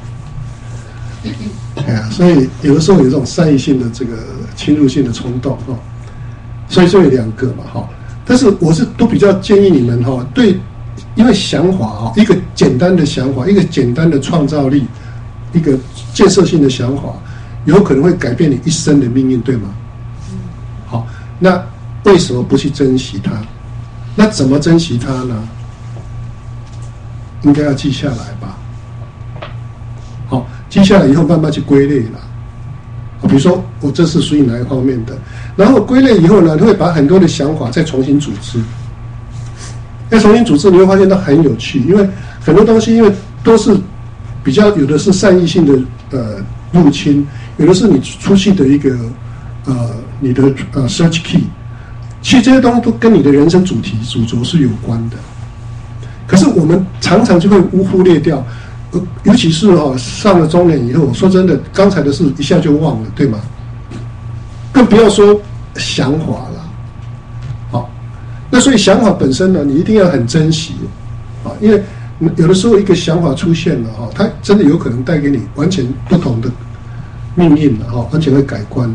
哎呀，所以有的时候有这种善意性的这个侵入性的冲动哈，所以就有两个嘛哈。但是我是都比较建议你们哈，对，因为想法啊，一个简单的想法，一个简单的创造力，一个建设性的想法，有可能会改变你一生的命运，对吗？好，那为什么不去珍惜它？那怎么珍惜它呢？应该要记下来吧。好，记下来以后慢慢去归类了。比如说我这是属于哪一方面的，然后归类以后呢，你会把很多的想法再重新组织。要重新组织，你会发现它很有趣，因为很多东西因为都是比较有的是善意性的呃入侵，有的是你出去的一个呃你的呃 search key， 其实这些东西都跟你的人生主题主轴是有关的。可是我们常常就会忽略掉，呃，尤其是哈、哦、上了中年以后，说真的，刚才的事一下就忘了，对吗？更不要说想法了。好，那所以想法本身呢，你一定要很珍惜啊，因为有的时候一个想法出现了哈，它真的有可能带给你完全不同的命运了哈，完全会改观。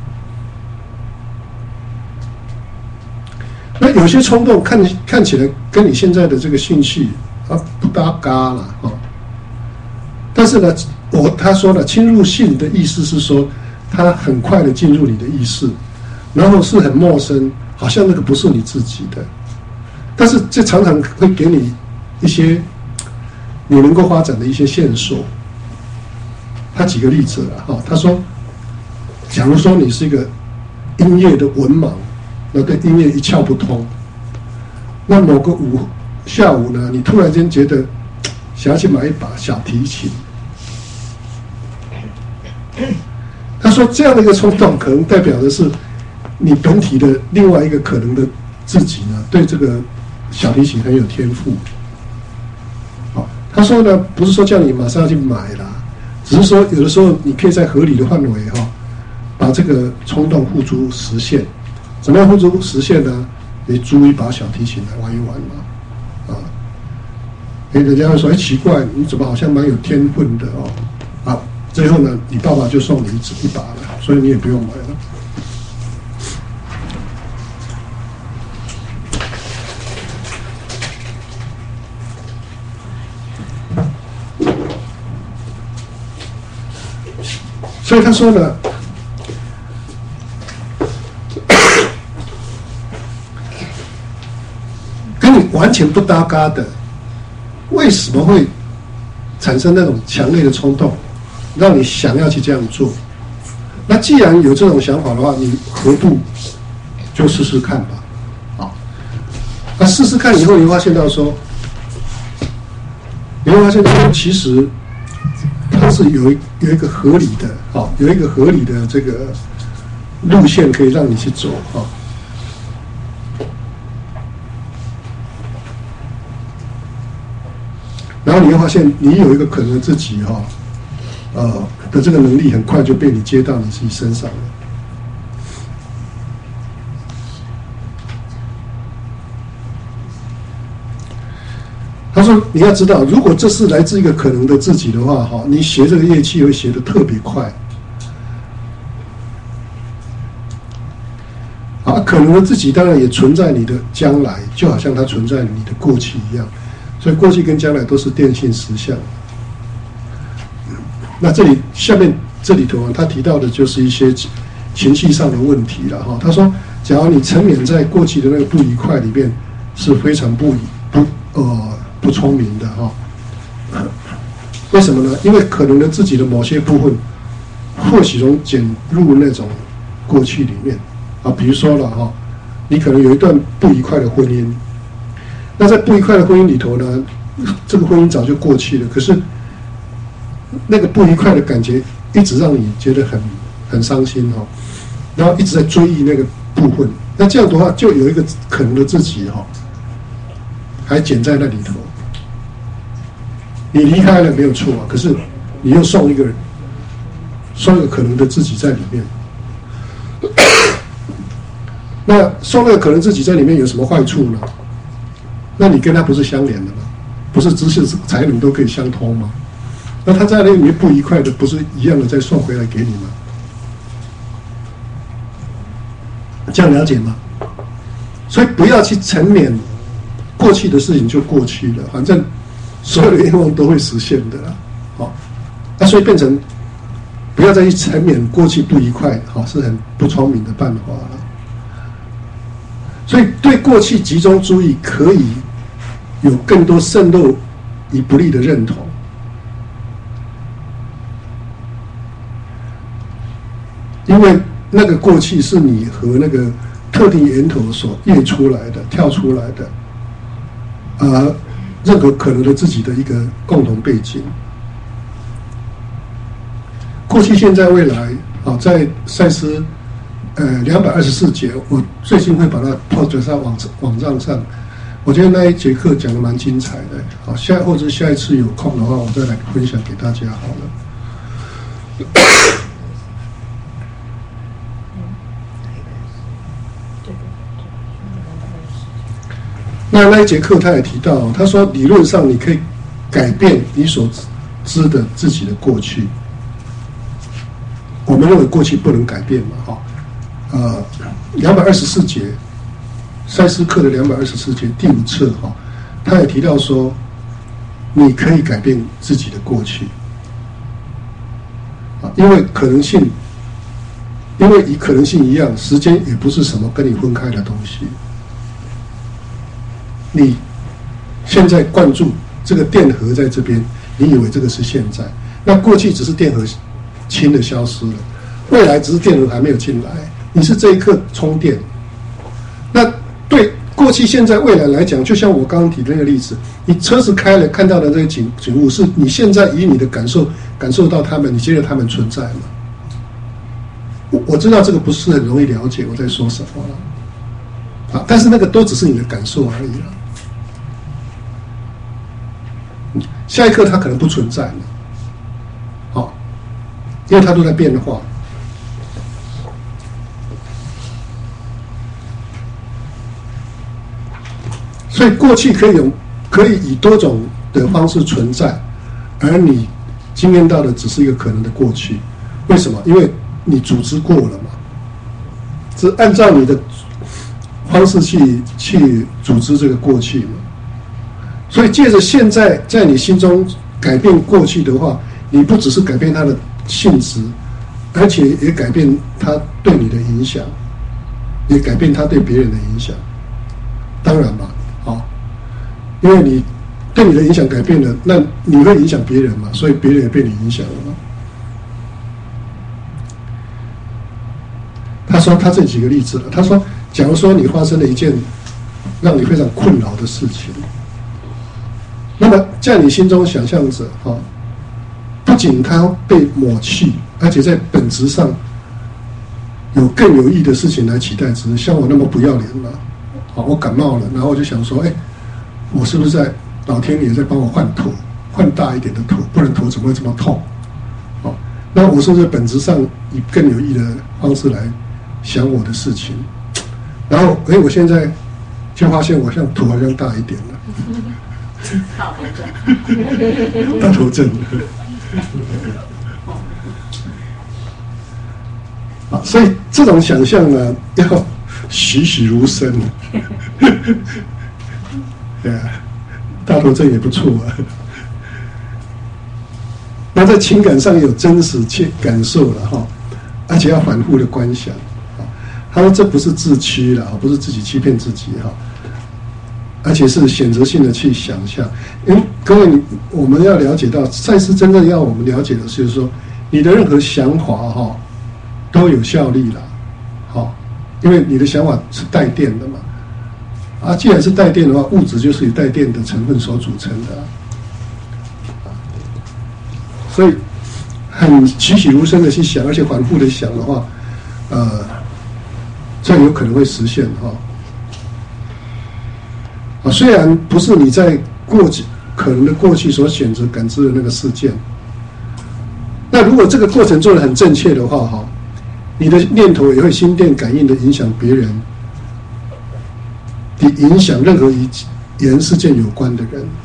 那有些冲动看看起来跟你现在的这个兴趣啊不搭嘎了哈，但是呢，我他说的侵入性的意思是说，他很快的进入你的意识，然后是很陌生，好像那个不是你自己的，但是这常常会给你一些你能够发展的一些线索。他举个例子了哈，他说，假如说你是一个音乐的文盲。那对音乐一窍不通，那某个午下午呢，你突然间觉得想要去买一把小提琴。他说这样的一个冲动，可能代表的是你本体的另外一个可能的自己呢，对这个小提琴很有天赋。好，他说呢，不是说叫你马上要去买啦，只是说有的时候你可以在合理的范围哈，把这个冲动付诸实现。怎么样付诸实现呢？你租一把小提琴来玩一玩嘛，啊，哎，人家会说，哎，奇怪，你怎么好像蛮有天分的哦？啊，最后呢，你爸爸就送你一一把了，所以你也不用买了。所以他说呢。完全不搭嘎的，为什么会产生那种强烈的冲动，让你想要去这样做？那既然有这种想法的话，你何不就试试看吧？好，那试试看以后，你会发现到说，你会发现说，其实它是有一有一个合理的，好，有一个合理的这个路线可以让你去走啊。然后你会发现，你有一个可能自己哈、哦，呃的这个能力，很快就被你接到你自己身上了。他说：“你要知道，如果这是来自一个可能的自己的话，哈，你学这个乐器会学得特别快。啊，可能的自己当然也存在你的将来，就好像它存在你的过去一样。”所以过去跟将来都是电性实相。那这里下面这里头啊，他提到的就是一些情绪上的问题了哈。他说，假如你沉湎在过去的那个不愉快里面，是非常不不呃不聪明的哈。为什么呢？因为可能的自己的某些部分，或许从卷入那种过去里面啊，比如说了哈，你可能有一段不愉快的婚姻。那在不愉快的婚姻里头呢，这个婚姻早就过去了，可是那个不愉快的感觉一直让你觉得很很伤心哦，然后一直在追忆那个部分。那这样的话，就有一个可能的自己哈、哦，还卷在那里头。你离开了没有错啊，可是你又送一个人，送一个可能的自己在里面。那送那个可能自己在里面有什么坏处呢？那你跟他不是相连的吗？不是知识才能都可以相通吗？那他在那里面不愉快的，不是一样的再送回来给你吗？这样了解吗？所以不要去沉湎过去的事情就过去了，反正所有的愿望都会实现的啦。好、哦，那所以变成不要再去沉湎过去不愉快，好、哦、是很不聪明的办法了。所以对过去集中注意，可以有更多渗透以不利的认同。因为那个过去是你和那个特定源头所跃出来的、跳出来的，而任何可能的自己的一个共同背景。过去、现在、未来，啊，在赛斯呃两百二十四节，我最近会把它 post 在网网站上。我觉得那一节课讲的蛮精彩的。好，下或者下一次有空的话，我再来分享给大家好了。那那一节课他也提到，他说理论上你可以改变你所知的自己的过去。我们认为过去不能改变嘛，哈，呃，两百二十四节。赛斯课的两百二十四节第五册哈，他也提到说，你可以改变自己的过去，啊，因为可能性，因为以可能性一样，时间也不是什么跟你分开的东西。你现在灌注这个电荷在这边，你以为这个是现在，那过去只是电荷氢的消失了，未来只是电荷还没有进来，你是这一刻充电，那。对过去、现在、未来来讲，就像我刚刚提的那个例子，你车子开了看到的这个景景物，是你现在以你的感受感受到它们，你觉得它们存在吗？我我知道这个不是很容易了解我在说什么了，啊，但是那个都只是你的感受而已了。下一刻它可能不存在了，好，因为它都在变化。所以过去可以有，可以以多种的方式存在，而你经验到的只是一个可能的过去。为什么？因为你组织过了嘛，是按照你的方式去去组织这个过去嘛。所以借着现在在你心中改变过去的话，你不只是改变它的性质，而且也改变它对你的影响，也改变它对别人的影响。当然嘛。好，因为你对你的影响改变了，那你会影响别人嘛，所以别人也被你影响了嘛。他说他这几个例子了，他说，假如说你发生了一件让你非常困扰的事情，那么在你心中想象着，哈，不仅它被抹去，而且在本质上有更有益的事情来取代之，像我那么不要脸嘛。好，我感冒了，然后我就想说，哎，我是不是在老天爷在帮我换头，换大一点的头，不然头怎么会这么痛？好，那我是不是本质上以更有益的方式来想我的事情？然后，哎，我现在就发现我像头好像大一点了， 大头症， 大头症。啊，所以这种想象呢，要栩栩如生。对啊，大头症也不错啊。那在情感上有真实去感受了哈，而且要反复的观想。他说这不是自欺了，不是自己欺骗自己哈，而且是选择性的去想象。因为各位，我们要了解到，赛斯真正要我们了解的是说，你的任何想法哈都有效力了，好，因为你的想法是带电的嘛。啊，既然是带电的话，物质就是以带电的成分所组成的，啊，所以很栩栩如生的去想，而且反复的想的话，呃，这有可能会实现哈。啊，虽然不是你在过去可能的过去所选择感知的那个事件，那如果这个过程做得很正确的话，哈，你的念头也会心电感应的影响别人。你影响任何与人事件有关的人。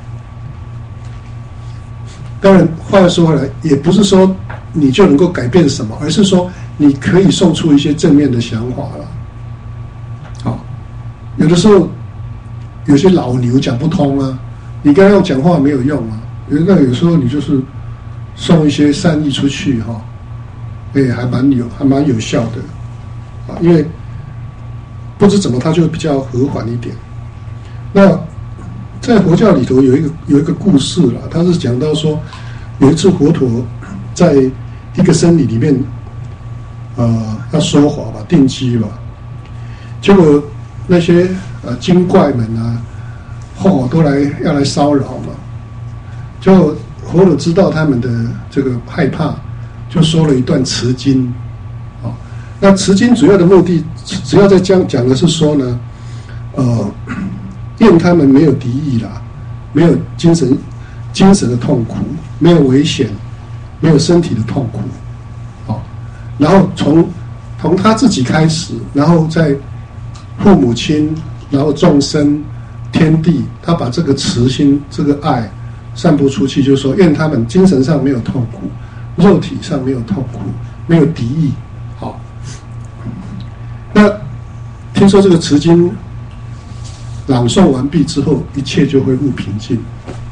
当然，话说回来，也不是说你就能够改变什么，而是说你可以送出一些正面的想法了。好，有的时候有些老牛讲不通啊，你跟他用讲话没有用啊。那有时候你就是送一些善意出去哈，哎，还蛮有还蛮有效的啊，因为。不知怎么，它就比较和缓一点。那在佛教里头有一个有一个故事啦，它是讲到说，有一次佛陀在一个僧侣里面，呃，要说法吧，定机吧，结果那些呃精怪们啊，哦，都来要来骚扰嘛，就佛陀知道他们的这个害怕，就说了一段持经，啊， 那持经主要的目的，只要在讲讲的是说呢，呃，愿他们没有敌意啦，没有精神精神的痛苦，没有危险，没有身体的痛苦，好，然后从从他自己开始，然后在父母亲，然后众生、天地，他把这个慈心、这个爱散布出去，就是说，愿他们精神上没有痛苦，肉体上没有痛苦，没有敌意。好，那听说这个持经朗诵完毕之后，一切就恢复平静。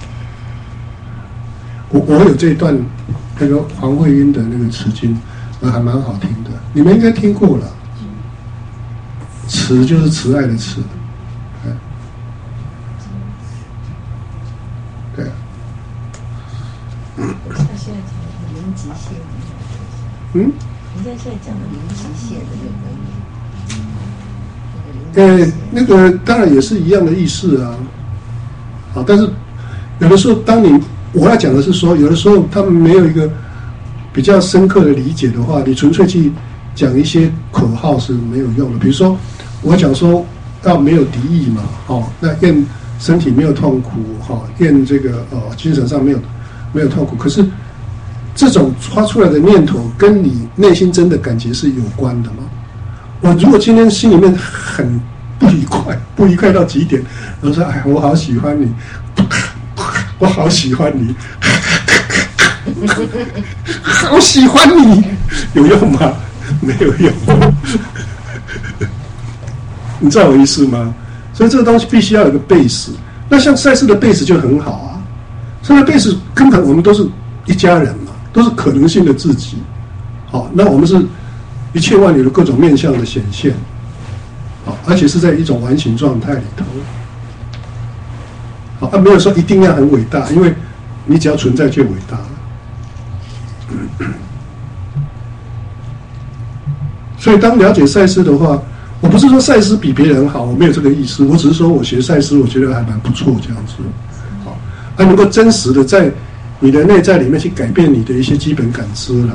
我我有这一段那个黄慧英的那个持经，还蛮好听的，你们应该听过了。慈就是慈爱的慈，对。 他现在讲的零极限， 嗯？ 人家现在讲的零极限的那个， 呃，那个当然也是一样的意思啊。好，但是有的时候，当你我要讲的是说，有的时候他们没有一个比较深刻的理解的话，你纯粹去讲一些口号是没有用的。比如说，我讲说要没有敌意嘛，哦，那愿身体没有痛苦，哈、哦，愿这个呃精神上没有没有痛苦。可是这种发出来的念头跟你内心真的感觉是有关的吗？我如果今天心里面很不愉快，不愉快到极点，然后说哎，我好喜欢你，我好喜欢你，好喜欢你，有用吗？没有用。你知道我意思吗？所以这个东西必须要有个 base。那像赛事的 base 就很好啊，赛事的 base 根本我们都是一家人嘛，都是可能性的自己。好，那我们是一切万有的各种面向的显现，好，而且是在一种完形状态里头。好，啊，没有说一定要很伟大，因为你只要存在就伟大了。所以当了解赛斯的话，我不是说赛斯比别人好，我没有这个意思，我只是说我学赛斯，我觉得还蛮不错这样子。好，还能够真实的在你的内在里面去改变你的一些基本感知了。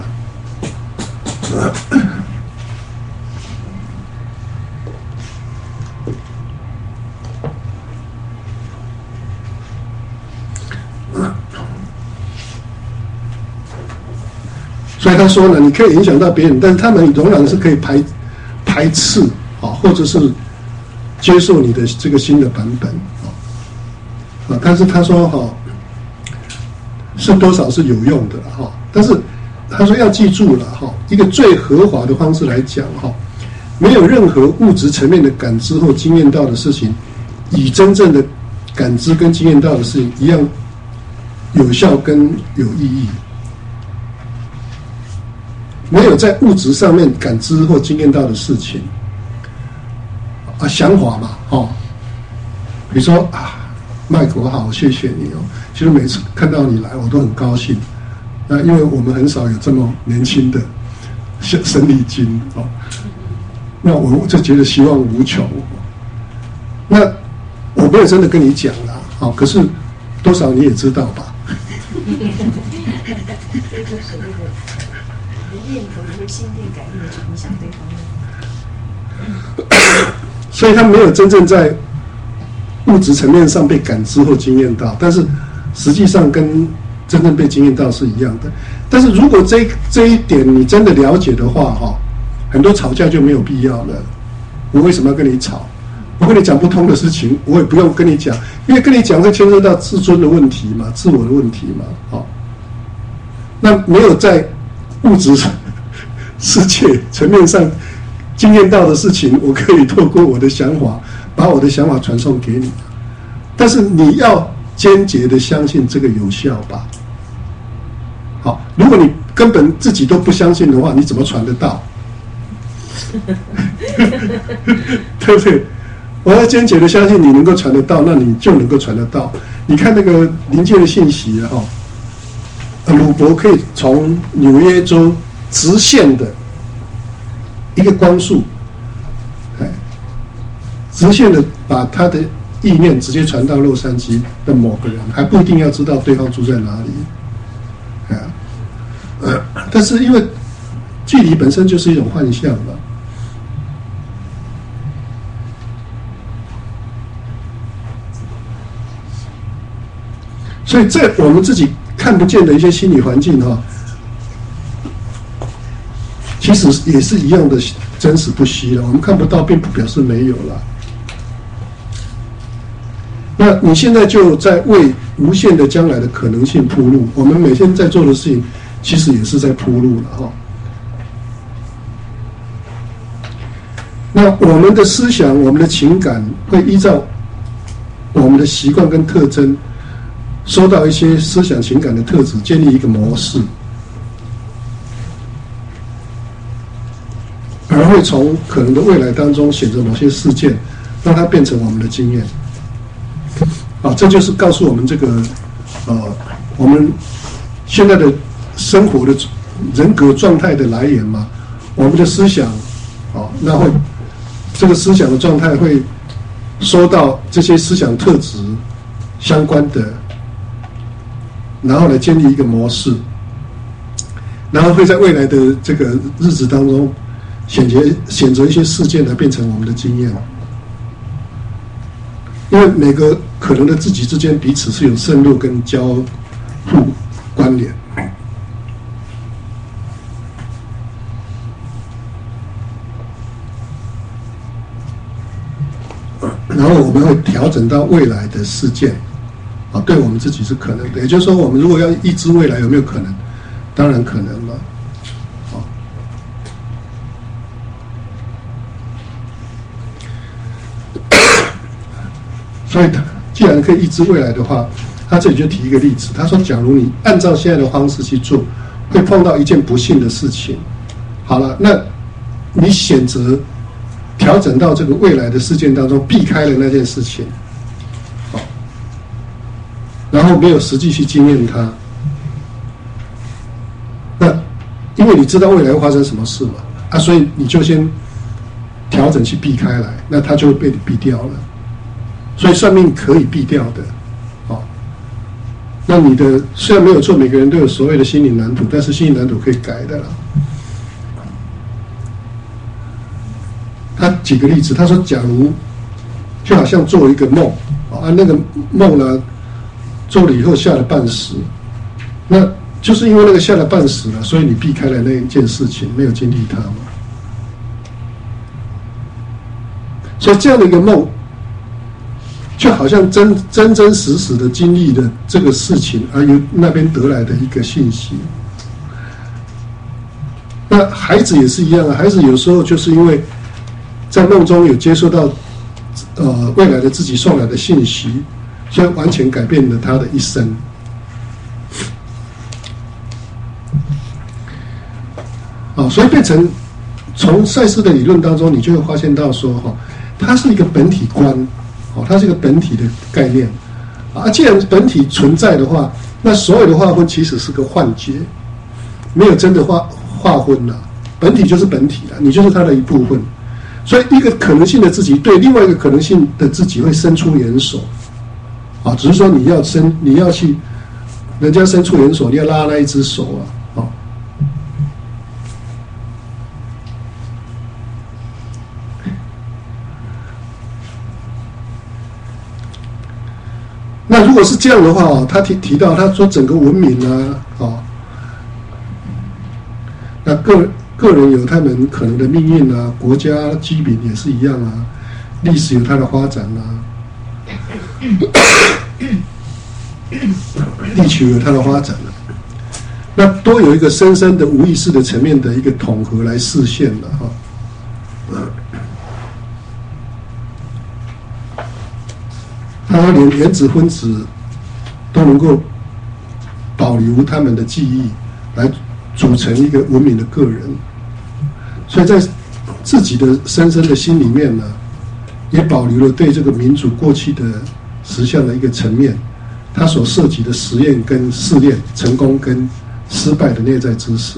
所以他说呢，你可以影响到别人，但是他们仍然是可以排排斥啊，或者是接受你的这个新的版本啊。但是他说哈，是多少是有用的哈。但是他说要记住了哈，一个最和华的方式来讲哈，没有任何物质层面的感知或经验到的事情，以真正的感知跟经验到的事情一样有效跟有意义。没有在物质上面感知或经验到的事情啊，想法嘛，哦，比如说啊，麦克我好，谢谢你哦。其实每次看到你来，我都很高兴。那因为我们很少有这么年轻的生力军哦，那我就觉得希望无穷。那我没有真的跟你讲啦，哦，可是多少你也知道吧？ 这就是所谓的。念头也会心电感应去影响对方。 所以他没有真正在物质层面上被感知或经验到，但是实际上跟真正被经验到是一样的。但是如果这这一点你真的了解的话，哈，很多吵架就没有必要了。我为什么要跟你吵？我跟你讲不通的事情，我也不用跟你讲，因为跟你讲会牵涉到自尊的问题嘛，自我的问题嘛，好。那没有在物质世界层面上经验到的事情，我可以透过我的想法，把我的想法传送给你。但是你要坚决的相信这个有效吧。好，如果你根本自己都不相信的话，你怎么传得到？对不对？我要坚决的相信你能够传得到，那你就能够传得到。你看那个临界的信息啊，哈。鲁伯可以从纽约州直线的一个光速，哎，直线的把他的意念直接传到洛杉矶的某个人，还不一定要知道对方住在哪里，哎，呃，但是因为距离本身就是一种幻象嘛。所以在我们自己看不见的一些心理环境哈、哦，其实也是一样的真实不虚了。我们看不到，并不表示没有了。那你现在就在为无限的将来的可能性铺路。我们每天在做的事情，其实也是在铺路了哈、哦。那我们的思想、我们的情感，会依照我们的习惯跟特征，收到一些思想情感的特质，建立一个模式，而会从可能的未来当中选择某些事件，让它变成我们的经验。啊，这就是告诉我们这个呃，我们现在的生活的人格状态的来源嘛。我们的思想，哦，那会这个思想的状态会收到这些思想特质相关的。然后来建立一个模式，然后会在未来的这个日子当中选择选择一些事件来变成我们的经验，因为每个可能的自己之间彼此是有渗入跟交互关联。然后我们会调整到未来的事件。啊，对我们自己是可能的，也就是说，我们如果要预知未来有没有可能，当然可能了。啊，所以既然可以预知未来的话，他这里就提一个例子，他说，假如你按照现在的方式去做，会碰到一件不幸的事情。好了，那你选择调整到这个未来的事件当中，避开了那件事情。然后没有实际去经验它，那因为你知道未来会发生什么事嘛，啊，所以你就先调整去避开来，那它就会被你避掉了。所以算命可以避掉的，哦。那你的虽然没有错，每个人都有所谓的心理蓝图，但是心理蓝图可以改的了。他举个例子，他说，假如就好像做一个梦，啊，那个梦呢？做了以后吓了半死，那就是因为那个吓了半死了，所以你避开了那一件事情，没有经历它嘛。所以这样的一个梦，就好像真真真实实的经历了这个事情，而由那边得来的一个信息。那孩子也是一样啊，孩子有时候就是因为在梦中有接收到呃未来的自己送来的信息。所以完全改变了他的一生。啊，所以变成从赛斯的理论当中，你就会发现到说，哈，它是一个本体观，哦，它是一个本体的概念。啊，既然本体存在的话，那所有的划分其实是个幻觉，没有真的划划分了。本体就是本体了，你就是它的一部分。所以一个可能性的自己对另外一个可能性的自己会伸出援手。啊，只是说你要伸，你要去，人家伸出援手，你要拉那一只手啊，啊。那如果是这样的话，他提提到，他说整个文明啊，啊，那个个人有他们可能的命运啊，国家基本也是一样啊，历史有它的发展啊。地球有它的发展了，那都有一个深深的无意识的层面的一个统合来实现了哈。它连原子分子都能够保留他们的记忆，来组成一个文明的个人，所以在自己的深深的心里面呢，也保留了对这个民族过去的实相的一个层面，它所涉及的实验跟试炼、成功跟失败的内在知识。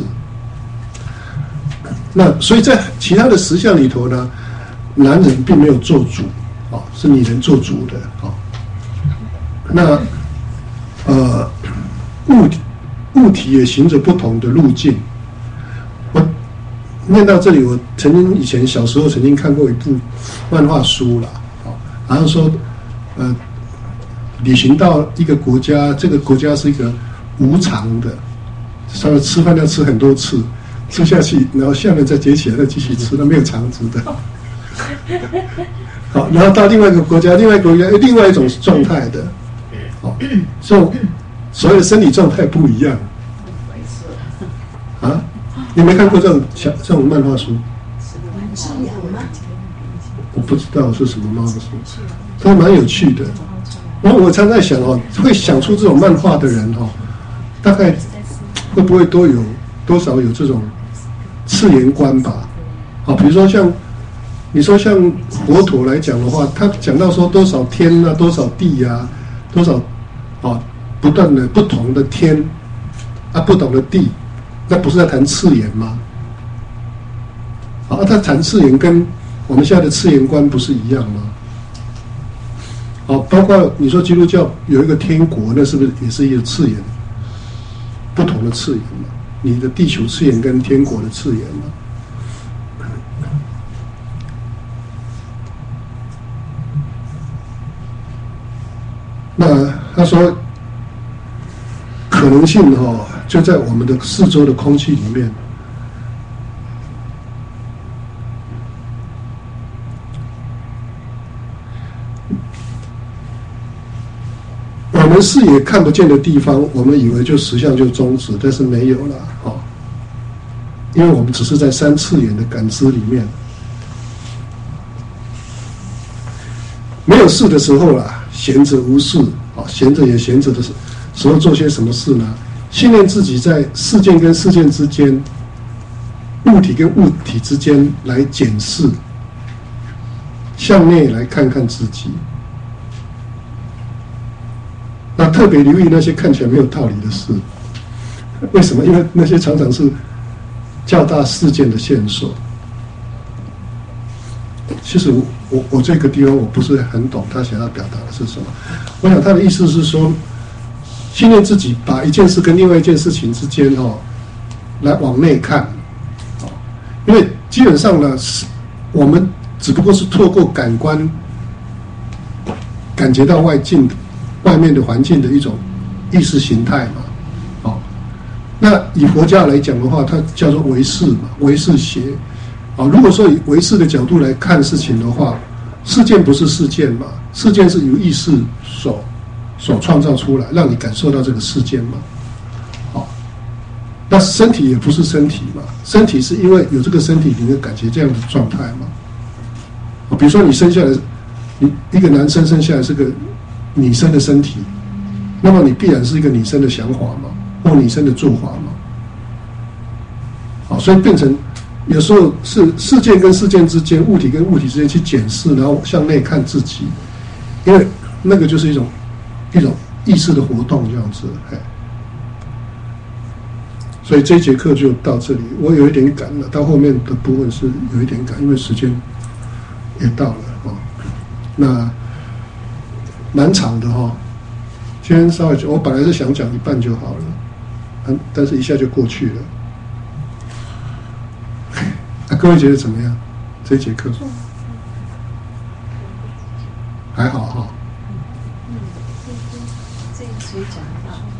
那所以在其他的实相里头呢，男人并没有做主，哦，是女人做主的，哦。那呃，物体物体也循着不同的路径。我念到这里，我曾经以前小时候曾经看过一部漫画书啦，哦，然后说，呃，旅行到一个国家，这个国家是一个无常的，稍微吃饭要吃很多次，吃下去，然后下面再接起来再继续吃，那没有肠子的。好，然后到另外一个国家，另外一个国家另外一种状态的，好，所以所谓的生理状态不一样。啊，你没看过这种小这种漫画书？我不知道是什么漫画书，它蛮有趣的。然后我常在想哦，会想出这种漫画的人哦，大概会不会都有多少有这种次元观吧？好，比如说像你说像佛陀来讲的话，他讲到说多少天啊，多少地啊，多少啊，不断的不同的天啊，不同的地。那不是在谈次元吗？啊，他谈次元跟我们现在的次元观不是一样吗？哦，包括你说基督教有一个天国，那是不是也是一个次元？不同的次元嘛，你的地球次元跟天国的次元嘛。那他说可能性哈、哦。就在我们的四周的空气里面，我们视野看不见的地方，我们以为就实相就终止，但是没有了，哦，因为我们只是在三次元的感知里面，没有事的时候啦，闲着无事，哦，闲着也闲着的时候做些什么事呢？训练自己在事件跟事件之间、物体跟物体之间来检视，向内来看看自己。那特别留意那些看起来没有道理的事，为什么？因为那些常常是较大事件的线索。其实我我我这个地方我不是很懂他想要表达的是什么。我想他的意思是说，训练自己把一件事跟另外一件事情之间哦，来往内看，哦，因为基本上呢，是我们只不过是透过感官感觉到外境、外面的环境的一种意识形态嘛，哦，那以佛教来讲的话，它叫做唯识嘛，唯识学，啊，如果说以唯识的角度来看事情的话，事件不是事件嘛，事件是由意识所。所创造出来，让你感受到这个事件嘛，好，那身体也不是身体嘛，身体是因为有这个身体，你会感觉这样的状态嘛。比如说你生下来，你一个男生生下来是个女生的身体，那么你必然是一个女生的想法嘛，或女生的做法嘛，好，所以变成有时候是事件跟事件之间，物体跟物体之间去检视，然后向内看自己，因为那个就是一种。一种意识的活动这样子，哎，所以这一节课就到这里。我有一点赶了，到后面的部分是有一点赶，因为时间也到了哦。那蛮长的哈、哦，今天稍微我本来是想讲一半就好了，但是一下就过去了。啊，各位觉得怎么样？这一节课还好哈、哦。 这个谁讲的？